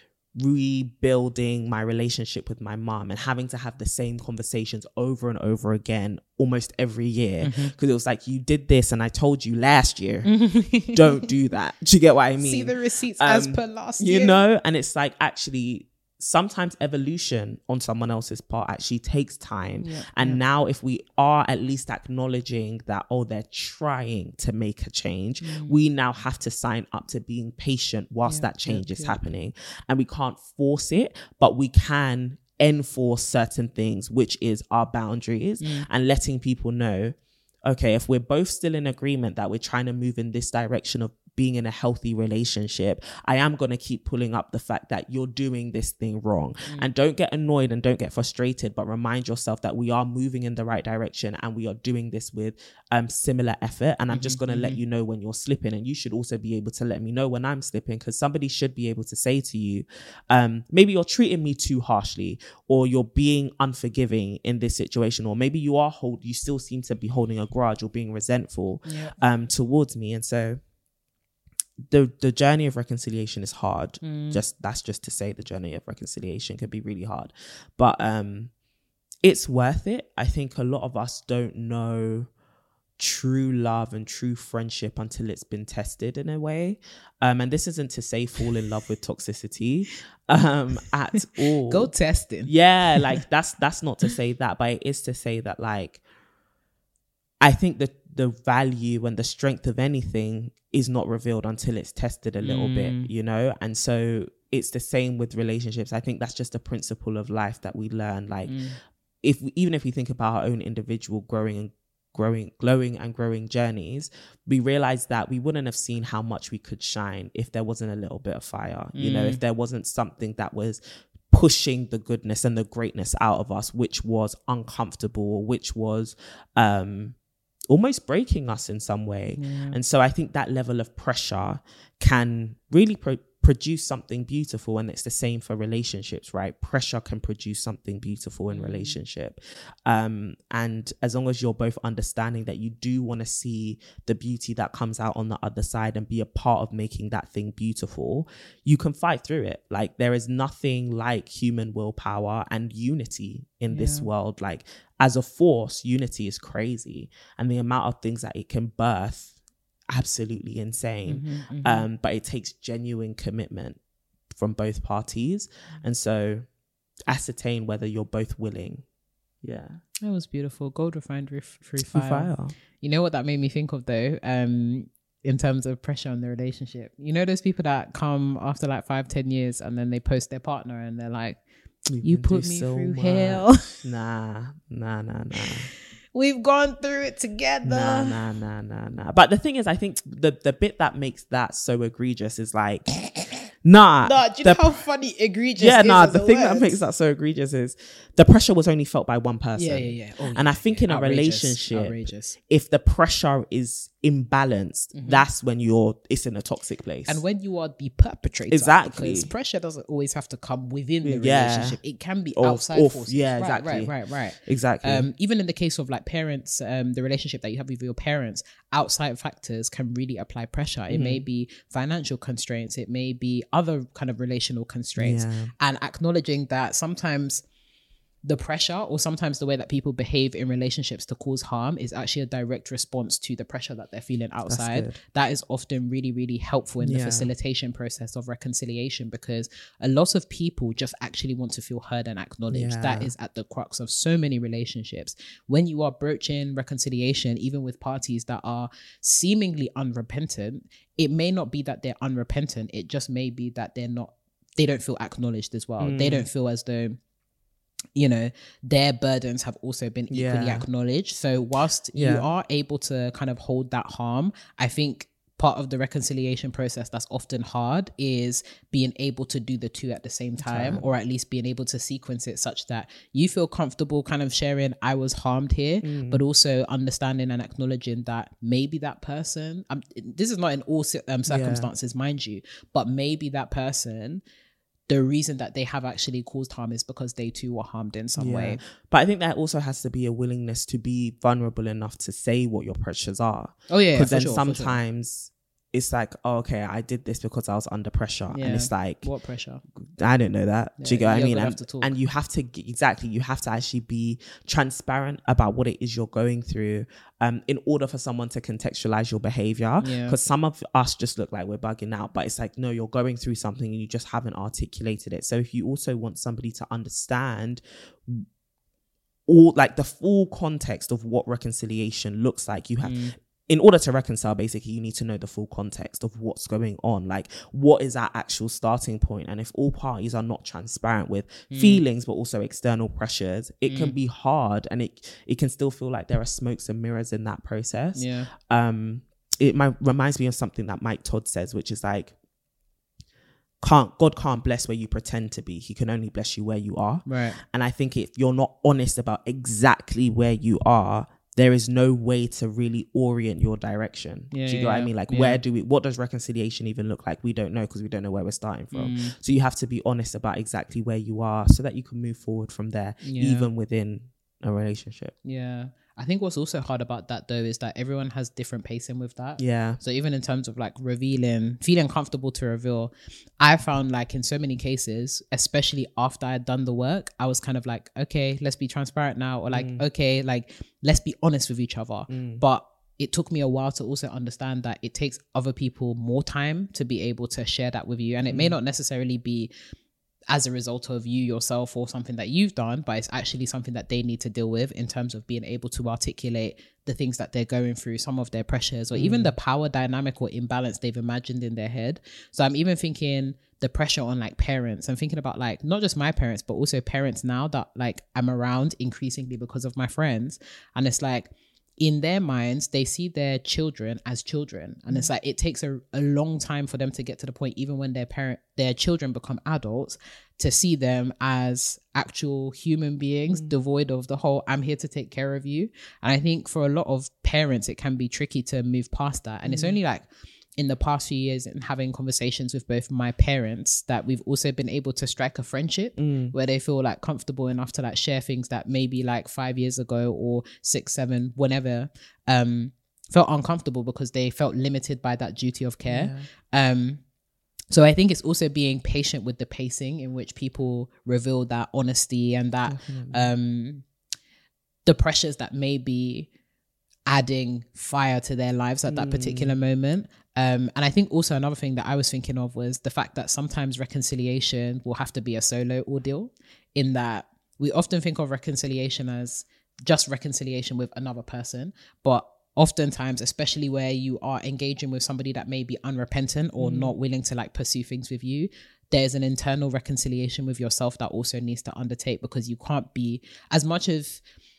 rebuilding my relationship with my mom and having to have the same conversations over and over again almost every year, because Mm-hmm. it was like, you did this and I told you last year, don't do that. Do you get what I mean? See the receipts Um, as per last you year. know, and it's like, actually sometimes evolution on someone else's part actually takes time. Yeah, and yeah. now if we are at least acknowledging that, oh, they're trying to make a change, we now have to sign up to being patient whilst Yeah, that change yeah, is yeah. happening. And we can't force it, but we can enforce certain things, which is our boundaries, and letting people know, okay, if we're both still in agreement that we're trying to move in this direction of being in a healthy relationship, I am going to keep pulling up the fact that you're doing this thing wrong. Mm. And don't get annoyed and don't get frustrated, but remind yourself that we are moving in the right direction and we are doing this with um, similar effort. And I'm just Mm-hmm, going to let you know when you're slipping, and you should also be able to let me know when I'm slipping, because somebody should be able to say to you, um, maybe you're treating me too harshly, or you're being unforgiving in this situation, or maybe you are hold, you still seem to be holding a grudge or being resentful Yeah. um, towards me. And so the the journey of reconciliation is hard. Just that's just to say the journey of reconciliation can be really hard, but um it's worth it. I think a lot of us don't know true love and true friendship until it's been tested in a way, um and this isn't to say fall in love with toxicity um at all. Go testing. Yeah, like that's that's not to say that, but it is to say that, like, I think that the value and the strength of anything is not revealed until it's tested a little Mm. bit, you know? And so it's the same with relationships. I think that's just a principle of life that we learn. Like, Mm. if we, even if we think about our own individual growing and growing, glowing and growing journeys, we realize that we wouldn't have seen how much we could shine if there wasn't a little bit of fire, you know, if there wasn't something that was pushing the goodness and the greatness out of us, which was uncomfortable, which was um, almost breaking us in some way. Yeah. And so I think that level of pressure can really pro- produce something beautiful. And it's the same for relationships, right? Pressure can produce something beautiful in relationship. Um, and as long as you're both understanding that you do want to see the beauty that comes out on the other side and be a part of making that thing beautiful, you can fight through it. Like, there is nothing like human willpower and unity in this world. Like, as a force, unity is crazy. And the amount of things that it can birth, absolutely insane. Mm-hmm, mm-hmm. Um, but it takes genuine commitment from both parties. And so ascertain whether you're both willing. Yeah. That was beautiful. Gold refined f- through Through fire. fire. You know what that made me think of though? Um, in terms of pressure on the relationship. You know those people that come after like five, ten years and then they post their partner and they're like, We've you been put through me so through much. hell. Nah, nah, nah, nah. We've gone through it together. Nah, nah, nah, nah, nah. But the thing is, I think the, the bit that makes that so egregious is like, nah. No, do you the know how funny egregious yeah, is nah, as the a thing word? that makes that so egregious is the pressure was only felt by one person. Yeah, yeah, yeah. Oh, And yeah, I think in a outrageous, relationship, outrageous. if the pressure is imbalanced, that's when you're, it's in a toxic place. And when you are the perpetrator, Exactly. because pressure doesn't always have to come within the Yeah. relationship. It can be Off- outside off, forces. yeah, Right, exactly. Right, right, right. Exactly. Um, even in the case of like parents, um, the relationship that you have with your parents, outside factors can really apply pressure. It may be financial constraints. It may be other kind of relational constraints. Yeah. And acknowledging that sometimes the pressure or sometimes the way that people behave in relationships to cause harm is actually a direct response to the pressure that they're feeling outside. good. That is often really, really helpful in the Yeah. facilitation process of reconciliation, because a lot of people just actually want to feel heard and acknowledged. Yeah. That is at the crux of so many relationships. When you are broaching reconciliation, even with parties that are seemingly unrepentant, it may not be that they're unrepentant. It just may be that they're not, they don't feel acknowledged as well. Mm. They don't feel as though, you know, their burdens have also been equally Yeah. acknowledged. So whilst you Yeah. are able to kind of hold that harm, I think part of the reconciliation process that's often hard is being able to do the two at the same time, or at least being able to sequence it such that you feel comfortable kind of sharing, I was harmed here, but also understanding and acknowledging that maybe that person, um, this is not in all ci- um, circumstances, mind you, but maybe that person, the reason that they have actually caused harm is because they too were harmed in some Yeah. way. But I think there also has to be a willingness to be vulnerable enough to say what your pressures are. Oh yeah, Because for then sure, for sure. sometimes it's like, oh, okay, I did this because I was under pressure. Yeah. And it's like, What pressure? I didn't know that. Do you get what I you're mean? gonna And, have to talk. and you have to, g- exactly, you have to actually be transparent about what it is you're going through um, in order for someone to contextualize your behavior. Yeah. Because some of us just look like we're bugging out, but it's like, no, you're going through something and you just haven't articulated it. So if you also want somebody to understand all, like the full context of what reconciliation looks like, you have, in order to reconcile, basically, you need to know the full context of what's going on. Like, what is our actual starting point? And if all parties are not transparent with feelings, but also external pressures, it can be hard, and it it can still feel like there are smokes and mirrors in that process. Yeah. Um, it might, reminds me of something that Mike Todd says, which is like, can't God can't bless where you pretend to be. He can only bless you where you are. Right. And I think if you're not honest about exactly where you are, there is no way to really orient your direction. Yeah, do you yeah, know what I yeah. mean? Like, Yeah. where do we, what does reconciliation even look like? We don't know, because we don't know where we're starting from. Mm. So you have to be honest about exactly where you are so that you can move forward from there, Yeah. even within a relationship. Yeah. I think what's also hard about that though is that everyone has different pacing with that. Yeah. So even in terms of like revealing, feeling comfortable to reveal, I found like in so many cases, especially after I had done the work, I was kind of like, okay, let's be transparent now. Or like, okay, like let's be honest with each other. But it took me a while to also understand that it takes other people more time to be able to share that with you. And it may not necessarily be as a result of you yourself or something that you've done, but it's actually something that they need to deal with in terms of being able to articulate the things that they're going through, some of their pressures, or mm. even the power dynamic or imbalance they've imagined in their head. So I'm even thinking the pressure on like parents. I'm thinking about like not just my parents, but also parents now that like I'm around increasingly because of my friends. And it's like, in their minds, they see their children as children. And mm. it's like, it takes a, a long time for them to get to the point, even when their parent, their children become adults, to see them as actual human beings, mm. devoid of the whole, I'm here to take care of you. And I think for a lot of parents, it can be tricky to move past that. And mm. it's only like in the past few years and having conversations with both my parents that we've also been able to strike a friendship mm. where they feel like comfortable enough to like share things that maybe like five years ago or six, seven, whenever, um, felt uncomfortable because they felt limited by that duty of care. Yeah. Um, so I think it's also being patient with the pacing in which people reveal that honesty and that, Definitely. um, the pressures that may be adding fire to their lives at that mm. particular moment. Um, and I think also another thing that I was thinking of was the fact that sometimes reconciliation will have to be a solo ordeal, in that we often think of reconciliation as just reconciliation with another person. But oftentimes, especially where you are engaging with somebody that may be unrepentant or mm. not willing to like pursue things with you, there's an internal reconciliation with yourself that also needs to undertake, because you can't be, as much as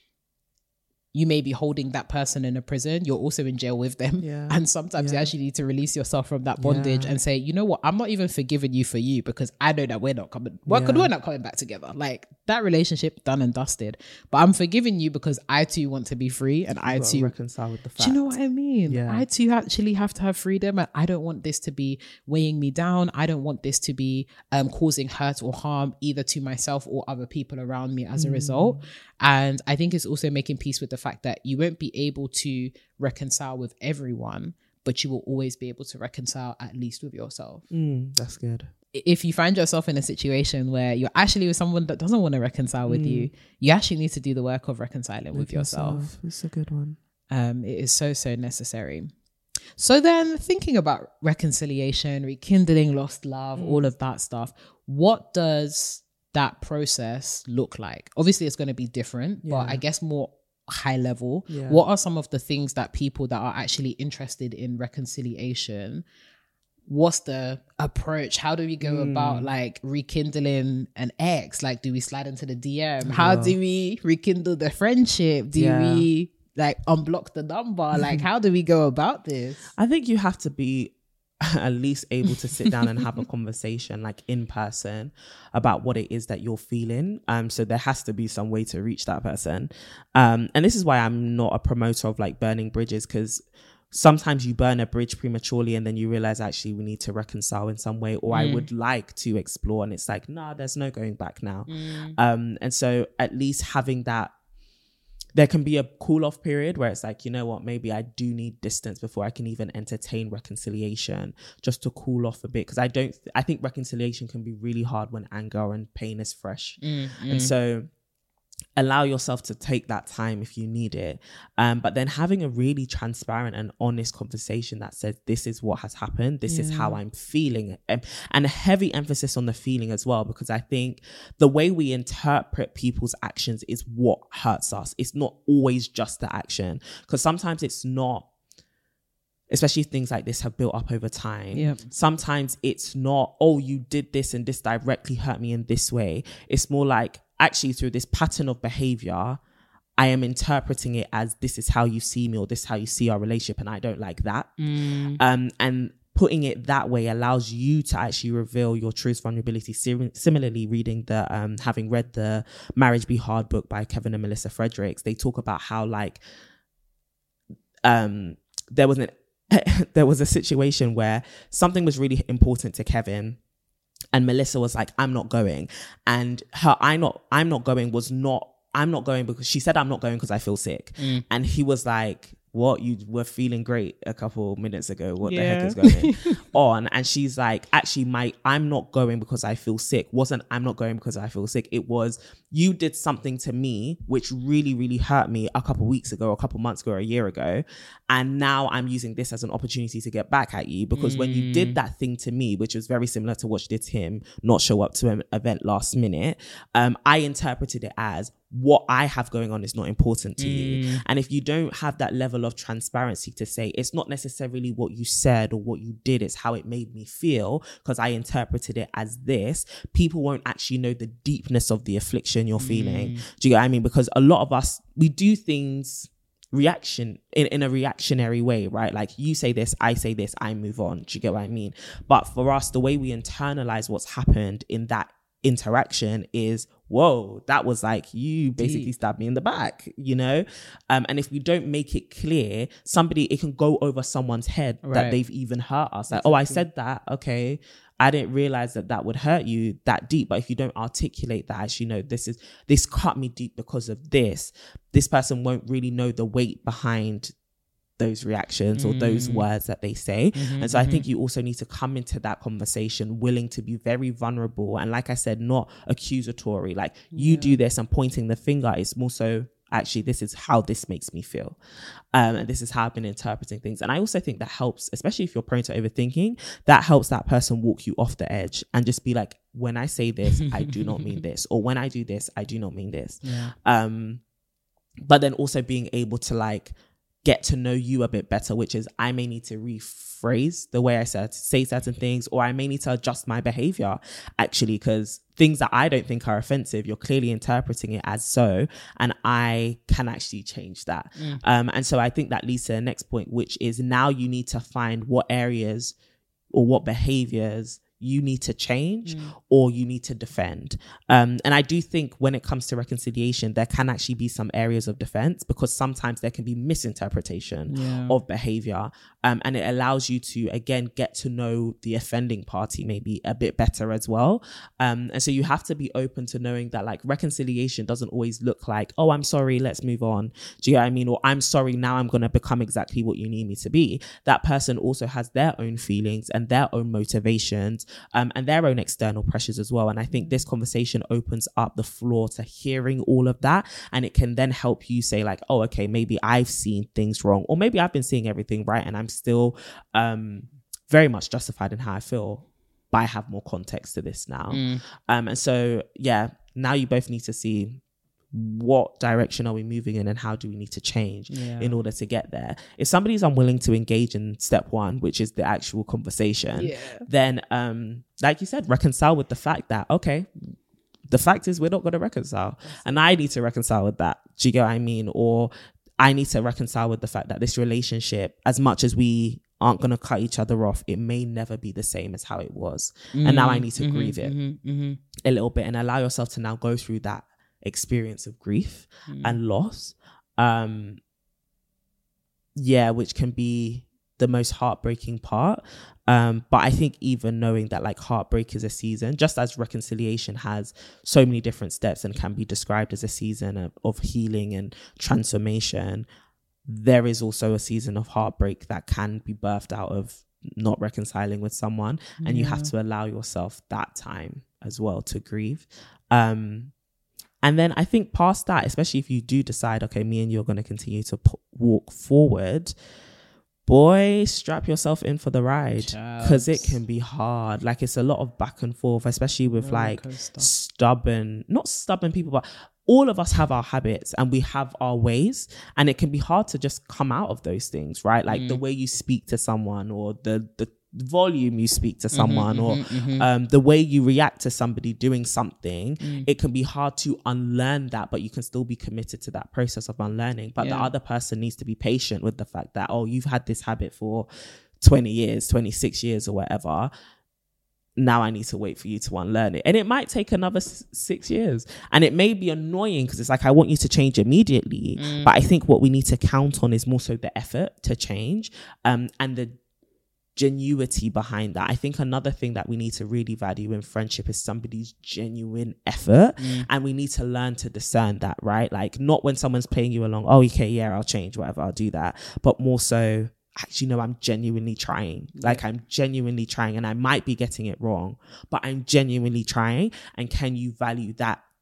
you may be holding that person in a prison, you're also in jail with them. Yeah. And sometimes yeah. you actually need to release yourself from that bondage yeah. and say, you know what, I'm not even forgiving you for you, because I know that we're not coming, we're, yeah. we're not coming back together. Like that relationship done and dusted. But I'm forgiving you because I too want to be free, and I too reconcile with the fact. Do you know what I mean? Yeah. I too actually have to have freedom, and I don't want this to be weighing me down. I don't want this to be um, causing hurt or harm either to myself or other people around me as mm. a result. And I think it's also making peace with the fact that you won't be able to reconcile with everyone, but you will always be able to reconcile at least with yourself. Mm, that's good. If you find yourself in a situation where you're actually with someone that doesn't want to reconcile with mm. you, you actually need to do the work of reconciling with, with yourself. yourself. It's a good one. Um, it is so, so necessary. So then, thinking about reconciliation, rekindling lost love, mm. all of that stuff, what does that process look like? Obviously it's going to be different, yeah. but I guess more high level. Yeah. What are some of the things that people that are actually interested in reconciliation, what's the approach? How do we go mm. about like rekindling an ex? Like, do we slide into the D M? How oh. do we rekindle the friendship? Do yeah. we like unblock the number? Like, how do we go about this? I think you have to be at least able to sit down and have a conversation like in person about what it is that you're feeling. Um, so there has to be some way to reach that person. Um, and this is why I'm not a promoter of like burning bridges, because sometimes you burn a bridge prematurely and then you realize actually we need to reconcile in some way, or mm. I would like to explore, and it's like, nah, there's no going back now. Mm. Um, and so at least having that, there can be a cool off period where it's like, you know what, maybe I do need distance before I can even entertain reconciliation, just to cool off a bit. Because I don't, th- I think reconciliation can be really hard when anger and pain is fresh. Mm, mm. And so allow yourself to take that time if you need it. Um, but then having a really transparent and honest conversation that says, this is what has happened. This yeah. is how I'm feeling. And, and a heavy emphasis on the feeling as well, because I think the way we interpret people's actions is what hurts us. It's not always just the action, because sometimes it's not, especially if things like this have built up over time. Yep. Sometimes it's not, oh, you did this and this directly hurt me in this way. It's more like, actually through this pattern of behavior, I am interpreting it as this is how you see me, or this is how you see our relationship, and I don't like that. Mm. Um, and putting it that way allows you to actually reveal your truth, vulnerability. Sim- similarly, reading the, um, having read the Marriage Be Hard book by Kevin and Melissa Fredericks, they talk about how like, um, there was an, there was a situation where something was really important to Kevin, and Melissa was like, I'm not going. And her I not I'm not going was not, I'm not going because she said I'm not going because I feel sick. Mm. And he was like, what? You were feeling great a couple minutes ago. What yeah. the heck is going on? And she's like, actually, my I'm not going because I feel sick wasn't I'm not going because I feel sick. It was, you did something to me which really, really hurt me a couple weeks ago, or a couple months ago, or a year ago. And now I'm using this as an opportunity to get back at you, because mm. when you did that thing to me, which was very similar to what you did to him, not show up to an event last minute, um, I interpreted it as, what I have going on is not important to mm. you. And if you don't have that level of transparency to say, it's not necessarily what you said or what you did, it's how it made me feel, because I interpreted it as this, people won't actually know the deepness of the affliction you're mm. feeling. Do you get what I mean? Because a lot of us, we do things reaction in, in a reactionary way, right? Like, you say this, I say this, I move on. Do you get what I mean? But for us, the way we internalize what's happened in that interaction is, whoa, that was like, you basically stabbed me in the back, you know? Um, and if we don't make it clear, somebody, it can go over someone's head right. that they've even hurt us. Like, exactly. oh, I said that, okay, I didn't realize that that would hurt you that deep. But if you don't articulate that, as you know, this is, this cut me deep because of this, this person won't really know the weight behind those reactions or mm. those words that they say. Mm-hmm, and so mm-hmm. I think you also need to come into that conversation willing to be very vulnerable. And like I said, not accusatory. Like, yeah. you do this and pointing the finger is more so, actually, this is how this makes me feel. Um, and this is how I've been interpreting things. And I also think that helps, especially if you're prone to overthinking, that helps that person walk you off the edge and just be like, when I say this, I do not mean this. Or when I do this, I do not mean this. Yeah. Um, but then also being able to like, get to know you a bit better, which is, I may need to rephrase the way I said, say certain things, or I may need to adjust my behavior, actually, because things that I don't think are offensive, you're clearly interpreting it as so, and I can actually change that. Mm. Um, and so I think that leads to the next point, which is, now you need to find what areas or what behaviors you need to change mm. or you need to defend. Um, and I do think when it comes to reconciliation, there can actually be some areas of defense, because sometimes there can be misinterpretation yeah. of behavior. Um, and it allows you to, again, get to know the offending party maybe a bit better as well. Um, and so you have to be open to knowing that like reconciliation doesn't always look like, oh, I'm sorry, let's move on. Do you know what I mean? Or I'm sorry, now I'm going to become exactly what you need me to be. That person also has their own feelings and their own motivations. Um, and their own external pressures as well. And I think this conversation opens up the floor to hearing all of that. And it can then help you say like, oh, okay, maybe I've seen things wrong, or maybe I've been seeing everything right, and I'm still um, very much justified in how I feel, but I have more context to this now. Mm. Um, and so, yeah, now you both need to see, what direction are we moving in and how do we need to change yeah. in order to get there. If somebody's unwilling to engage in step one, which is the actual conversation, yeah. then um like you said, reconcile with the fact that, okay, the fact is we're not going to reconcile. Yes. And I need to reconcile with that. Do you get what I mean? Or I need to reconcile with the fact that this relationship, as much as we aren't going to cut each other off, it may never be the same as how it was. Mm-hmm. And now I need to mm-hmm, grieve it mm-hmm, mm-hmm. a little bit, and allow yourself to now go through that experience of grief mm. and loss, um yeah which can be the most heartbreaking part, um but I think even knowing that like heartbreak is a season, just as reconciliation has so many different steps and can be described as a season of, of healing and transformation, there is also a season of heartbreak that can be birthed out of not reconciling with someone, and yeah. you have to allow yourself that time as well to grieve. um And then I think past that, especially if you do decide, okay, me and you are going to continue to p- walk forward, boy, strap yourself in for the ride, because it can be hard. Like, it's a lot of back and forth, especially with like stubborn, not stubborn people, but all of us have our habits and we have our ways, and it can be hard to just come out of those things, right? Like mm. the way you speak to someone, or the the volume you speak to someone, mm-hmm, or mm-hmm, mm-hmm. um the way you react to somebody doing something, mm. it can be hard to unlearn that, but you can still be committed to that process of unlearning. But yeah. the other person needs to be patient with the fact that, oh, you've had this habit for twenty years, twenty-six years or whatever, now I need to wait for you to unlearn it. And it might take another s- six years. And it may be annoying, because it's like, I want you to change immediately. Mm. But I think what we need to count on is more so the effort to change, um and the genuity behind that. I think another thing that we need to really value in friendship is somebody's genuine effort, mm. and we need to learn to discern that, right? Like, not when someone's playing you along, oh, okay, yeah, I'll change, whatever, I'll do that, but more so, actually, no, I'm genuinely trying. Yeah. Like, I'm genuinely trying, and I might be getting it wrong, but I'm genuinely trying. And can you value that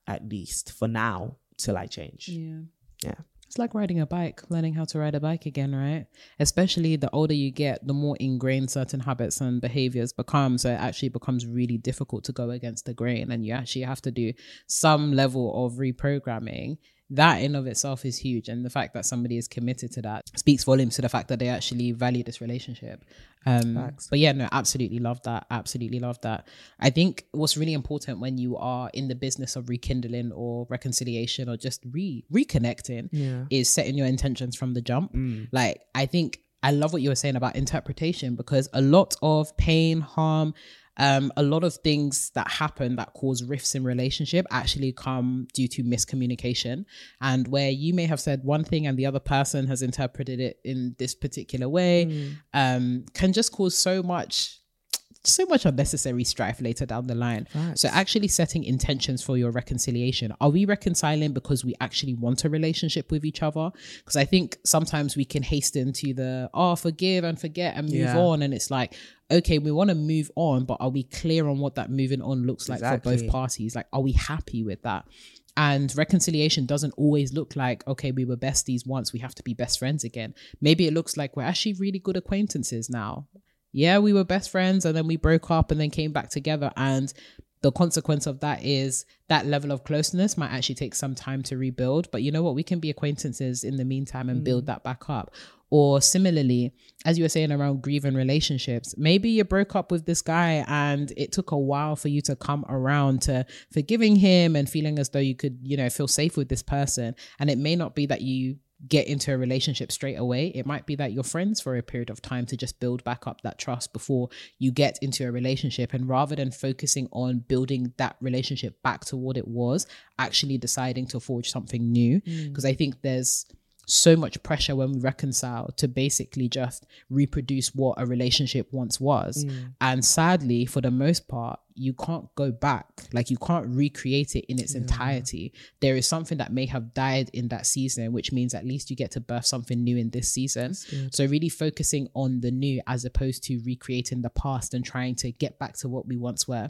at least for now, till I change. Yeah. Yeah. It's like riding a bike, learning how to ride a bike again, right? Especially the older you get, the more ingrained certain habits and behaviors become. So it actually becomes really difficult to go against the grain, and you actually have to do some level of reprogramming. That in of itself is huge. And the fact that somebody is committed to that speaks volumes to the fact that they actually value this relationship. Um, but yeah, no, absolutely love that. Absolutely love that. I think what's really important when you are in the business of rekindling or reconciliation or just re reconnecting yeah. is setting your intentions from the jump. Mm. Like, I think I love what you were saying about interpretation, because a lot of pain, harm, Um, a lot of things that happen that cause rifts in relationship actually come due to miscommunication, and where you may have said one thing and the other person has interpreted it in this particular way, mm. um, can just cause so much so much unnecessary strife later down the line. Right. So actually setting intentions for your reconciliation. Are we reconciling because we actually want a relationship with each other? Because I think sometimes we can hasten to the, oh, forgive and forget and move yeah. on. And it's like, okay, we want to move on, but are we clear on what that moving on looks like exactly. for both parties? Like, are we happy with that? And reconciliation doesn't always look like, okay, we were besties once, we have to be best friends again. Maybe it looks like we're actually really good acquaintances now. Yeah, we were best friends and then we broke up and then came back together. And the consequence of that is that level of closeness might actually take some time to rebuild. But you know what? We can be acquaintances in the meantime and mm. build that back up. Or similarly, as you were saying around grieving relationships, maybe you broke up with this guy and it took a while for you to come around to forgiving him and feeling as though you could, you know, feel safe with this person. And it may not be that you get into a relationship straight away. It might be that you're friends for a period of time to just build back up that trust before you get into a relationship. And rather than focusing on building that relationship back to what it was, actually deciding to forge something new. Because mm. I think there's so much pressure when we reconcile to basically just reproduce what a relationship once was. Mm. And sadly, for the most part, you can't go back. Like, you can't recreate it in its yeah. entirety. There is something that may have died in that season, which means at least you get to birth something new in this season. So really focusing on the new as opposed to recreating the past and trying to get back to what we once were.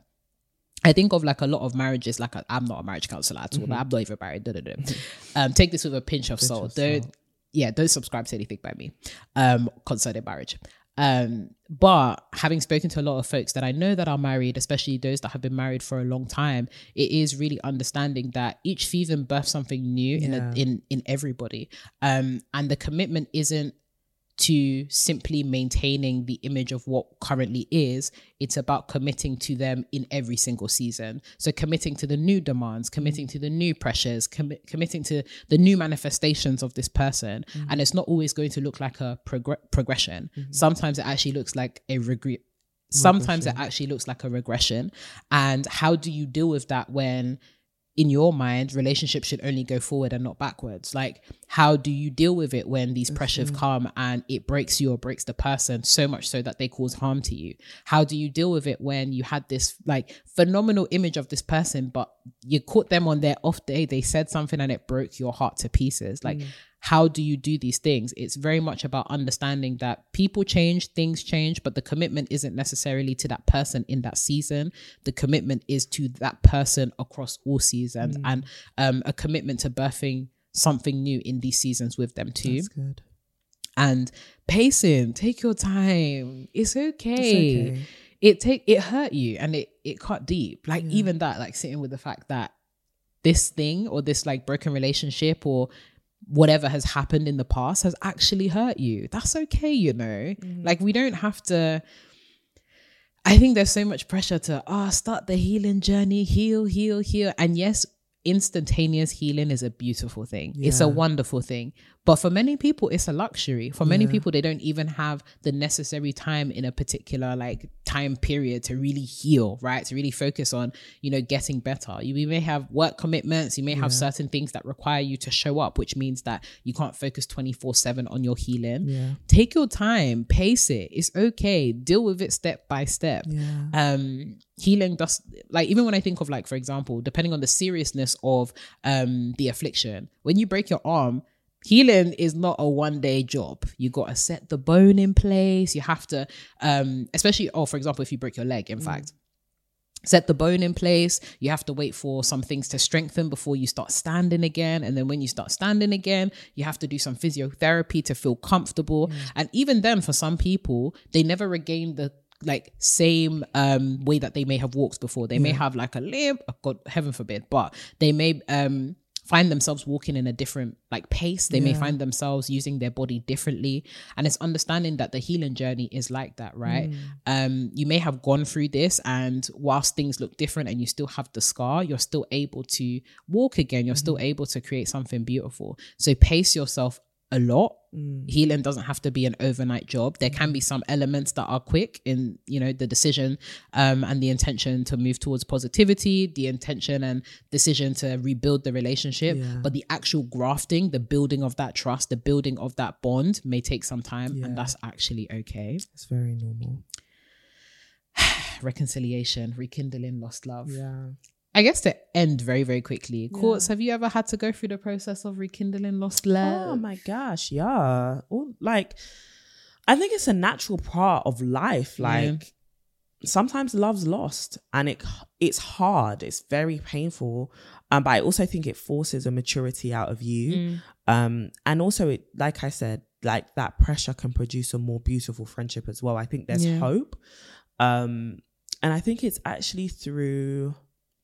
I think of like a lot of marriages, like a, I'm not a marriage counselor at all. Mm-hmm. I'm not even married. Da, da, da. Um, take this with a pinch of pinch salt. Of don't, salt. Yeah, don't subscribe to anything by me um, concerning marriage. Um, but having spoken to a lot of folks that I know that are married, especially those that have been married for a long time, it is really understanding that each season births something new yeah. in, a, in in everybody, um, and the commitment isn't to simply maintaining the image of what currently is. It's about committing to them in every single season. So committing to the new demands, committing to the new pressures, com- committing to the new manifestations of this person. Mm-hmm. And it's not always going to look like a prog- progression. Mm-hmm. Sometimes it actually looks like a regret. Sometimes regression. It actually looks like a regression. And how do you deal with that when, in your mind, relationships should only go forward and not backwards? Like, how do you deal with it when these pressures mm-hmm. come and it breaks you or breaks the person so much so that they cause harm to you? How do you deal with it when you had this like phenomenal image of this person, but you caught them on their off day, they said something and it broke your heart to pieces? Like, mm. how do you do these things? It's very much about understanding that people change, things change, but the commitment isn't necessarily to that person in that season. The commitment is to that person across all seasons, mm. and um, a commitment to birthing something new in these seasons with them too. That's good. And pacing, take your time. It's okay. It's okay. It take it hurt you and it it cut deep. Like yeah. even that, like sitting with the fact that this thing or this like broken relationship or whatever has happened in the past has actually hurt you. That's okay, you know. Mm. Like, we don't have to. I think there's so much pressure to ah oh, start the healing journey, heal, heal, heal. And yes, instantaneous healing is a beautiful thing. Yeah. It's a wonderful thing. But for many people, it's a luxury. For many yeah. people, they don't even have the necessary time in a particular like time period to really heal, right? To really focus on, you know, getting better. You, you may have work commitments. You may yeah. have certain things that require you to show up, which means that you can't focus twenty-four seven on your healing. Yeah. Take your time, pace it. It's okay. Deal with it step by step. Yeah. Um, healing does, like, even when I think of, like, for example, depending on the seriousness of um the affliction, when you break your arm, healing is not a one day job. You got to set the bone in place. You have to, um, especially, oh, for example, if you break your leg, in mm. fact, set the bone in place. You have to wait for some things to strengthen before you start standing again. And then when you start standing again, you have to do some physiotherapy to feel comfortable. Mm. And even then, for some people, they never regain the like same um, way that they may have walked before. They yeah. may have like a limp, oh God, heaven forbid, but they may um, find themselves walking in a different like pace. They yeah. may find themselves using their body differently. And it's understanding that the healing journey is like that, right? Mm. Um, you may have gone through this, and whilst things look different and you still have the scar, you're still able to walk again. You're mm. still able to create something beautiful. So pace yourself a lot. Mm. Healing doesn't have to be an overnight job. There can be some elements that are quick in, you know, the decision um, and the intention to move towards positivity, the intention and decision to rebuild the relationship. Yeah. But the actual grafting, the building of that trust, the building of that bond may take some time, yeah. and that's actually okay. It's very normal. Reconciliation, rekindling lost love. Yeah. I guess to end very, very quickly, yeah. Courts, have you ever had to go through the process of rekindling lost love? Oh my gosh, yeah. Or like, I think it's a natural part of life. Like, yeah. sometimes love's lost, and it it's hard. It's very painful. Um, but I also think it forces a maturity out of you. Mm. Um, and also, it, like I said, like that pressure can produce a more beautiful friendship as well. I think there's yeah. hope. Um, and I think it's actually through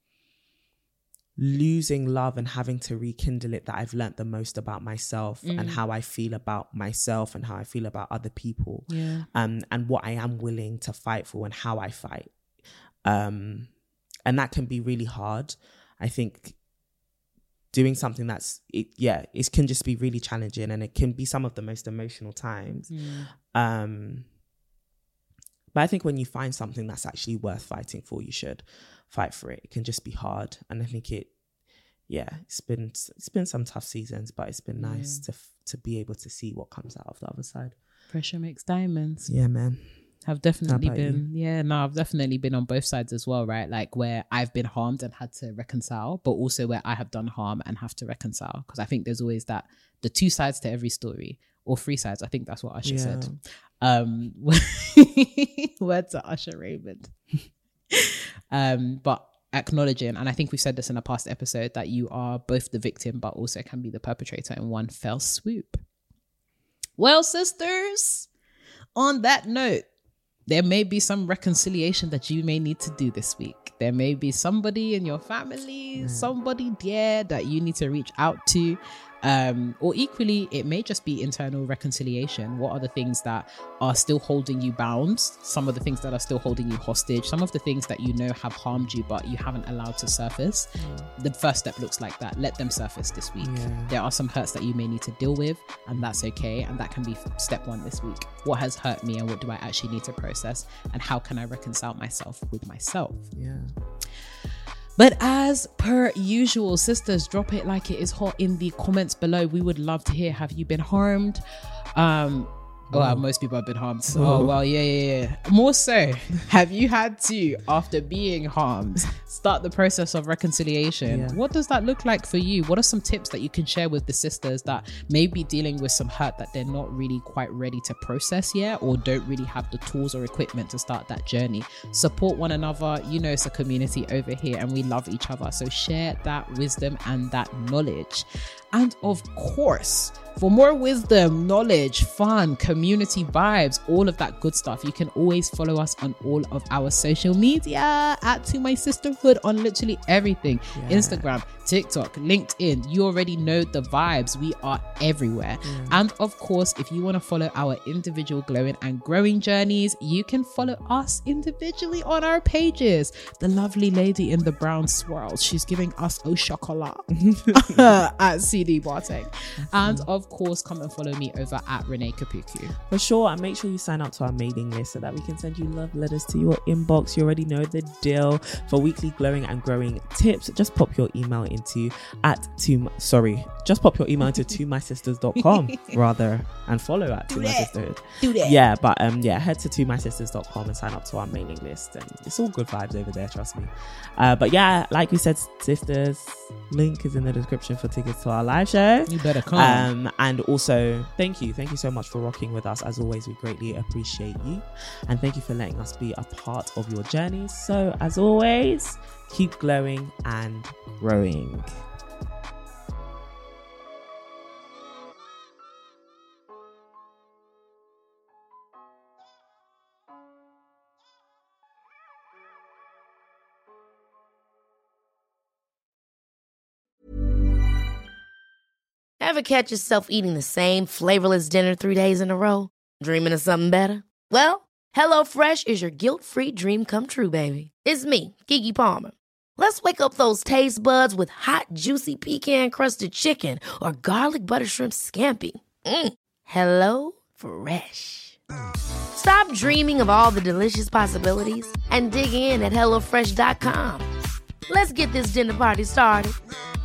losing love and having to rekindle it that I've learnt the most about myself mm. and how I feel about myself and how I feel about other people, yeah. um, and what I am willing to fight for and how I fight. Um, and that can be really hard. I think doing something that's, it, yeah, it can just be really challenging, and it can be some of the most emotional times. Mm. Um, but I think when you find something that's actually worth fighting for, you should fight for it. It can just be hard, and I think it, yeah, it's been it's been some tough seasons, but it's been nice yeah. to to be able to see what comes out of the other side. Pressure makes diamonds. Yeah, man. I've definitely been, you? yeah, no, I've definitely been on both sides as well, right? Like where I've been harmed and had to reconcile, but also where I have done harm and have to reconcile. Because I think there's always that, the two sides to every story, or three sides. I think that's what Usher yeah. said. Um, word to Usher Raymond. um, but acknowledging, and I think we've said this in a past episode, that you are both the victim, but also can be the perpetrator in one fell swoop. Well, sisters, on that note, there may be some reconciliation that you may need to do this week. There may be somebody in your family, mm. somebody dear that you need to reach out to. Um, or equally, it may just be internal reconciliation. What are the things that are still holding you bound? Some of the things that are still holding you hostage. Some of the things that you know have harmed you, but you haven't allowed to surface. Mm. The first step looks like that. Let them surface this week. Yeah. There are some hurts that you may need to deal with, and that's okay. And that can be step one this week. What has hurt me, and what do I actually need to process? And how can I reconcile myself with myself? Yeah. But as per usual, sisters, drop it like it is hot in the comments below. We would love to hear, have you been harmed? Um, well, most people have been harmed. Oh, well, yeah, yeah, yeah. More so, have you had to, after being harmed, start the process of reconciliation? Yeah. What does that look like for you? What are some tips that you can share with the sisters that may be dealing with some hurt that they're not really quite ready to process yet, or don't really have the tools or equipment to start that journey? Support one another. You know, it's a community over here and we love each other. So share that wisdom and that knowledge. And of course, for more wisdom, knowledge, fun, community vibes, all of that good stuff, you can always follow us on all of our social media at To My Sisterhood on literally everything. Yeah. Instagram, TikTok, LinkedIn. You already know the vibes. We are everywhere. Yeah. And of course, if you want to follow our individual glowing and growing journeys, you can follow us individually on our pages. The lovely lady in the brown swirl, she's giving us au chocolat at C D Bartek. Mm-hmm. And of course, come and follow me over at Renee Kapuku. For sure, and make sure you sign up to our mailing list so that we can send you love letters to your inbox. You already know the deal. For weekly glowing and growing tips, just pop your email in into at two, sorry, just pop your email into to my sisters dot com rather, and follow at To My Sisterhood. Do that. Yeah, but um, yeah, head to to my sisters dot com and sign up to our mailing list, and it's all good vibes over there, trust me. Uh, but yeah, like we said, sisters, link is in the description for tickets to our live show. You better come. Um, and also, thank you, thank you so much for rocking with us. As always, we greatly appreciate you, and thank you for letting us be a part of your journey. So, as always, keep glowing and growing. Ever catch yourself eating the same flavorless dinner three days in a row? Dreaming of something better? Well, HelloFresh is your guilt-free dream come true, baby. It's me, Keke Palmer. Let's wake up those taste buds with hot, juicy pecan-crusted chicken or garlic butter shrimp scampi. Mm. Hello Fresh. Stop dreaming of all the delicious possibilities and dig in at hello fresh dot com. Let's get this dinner party started.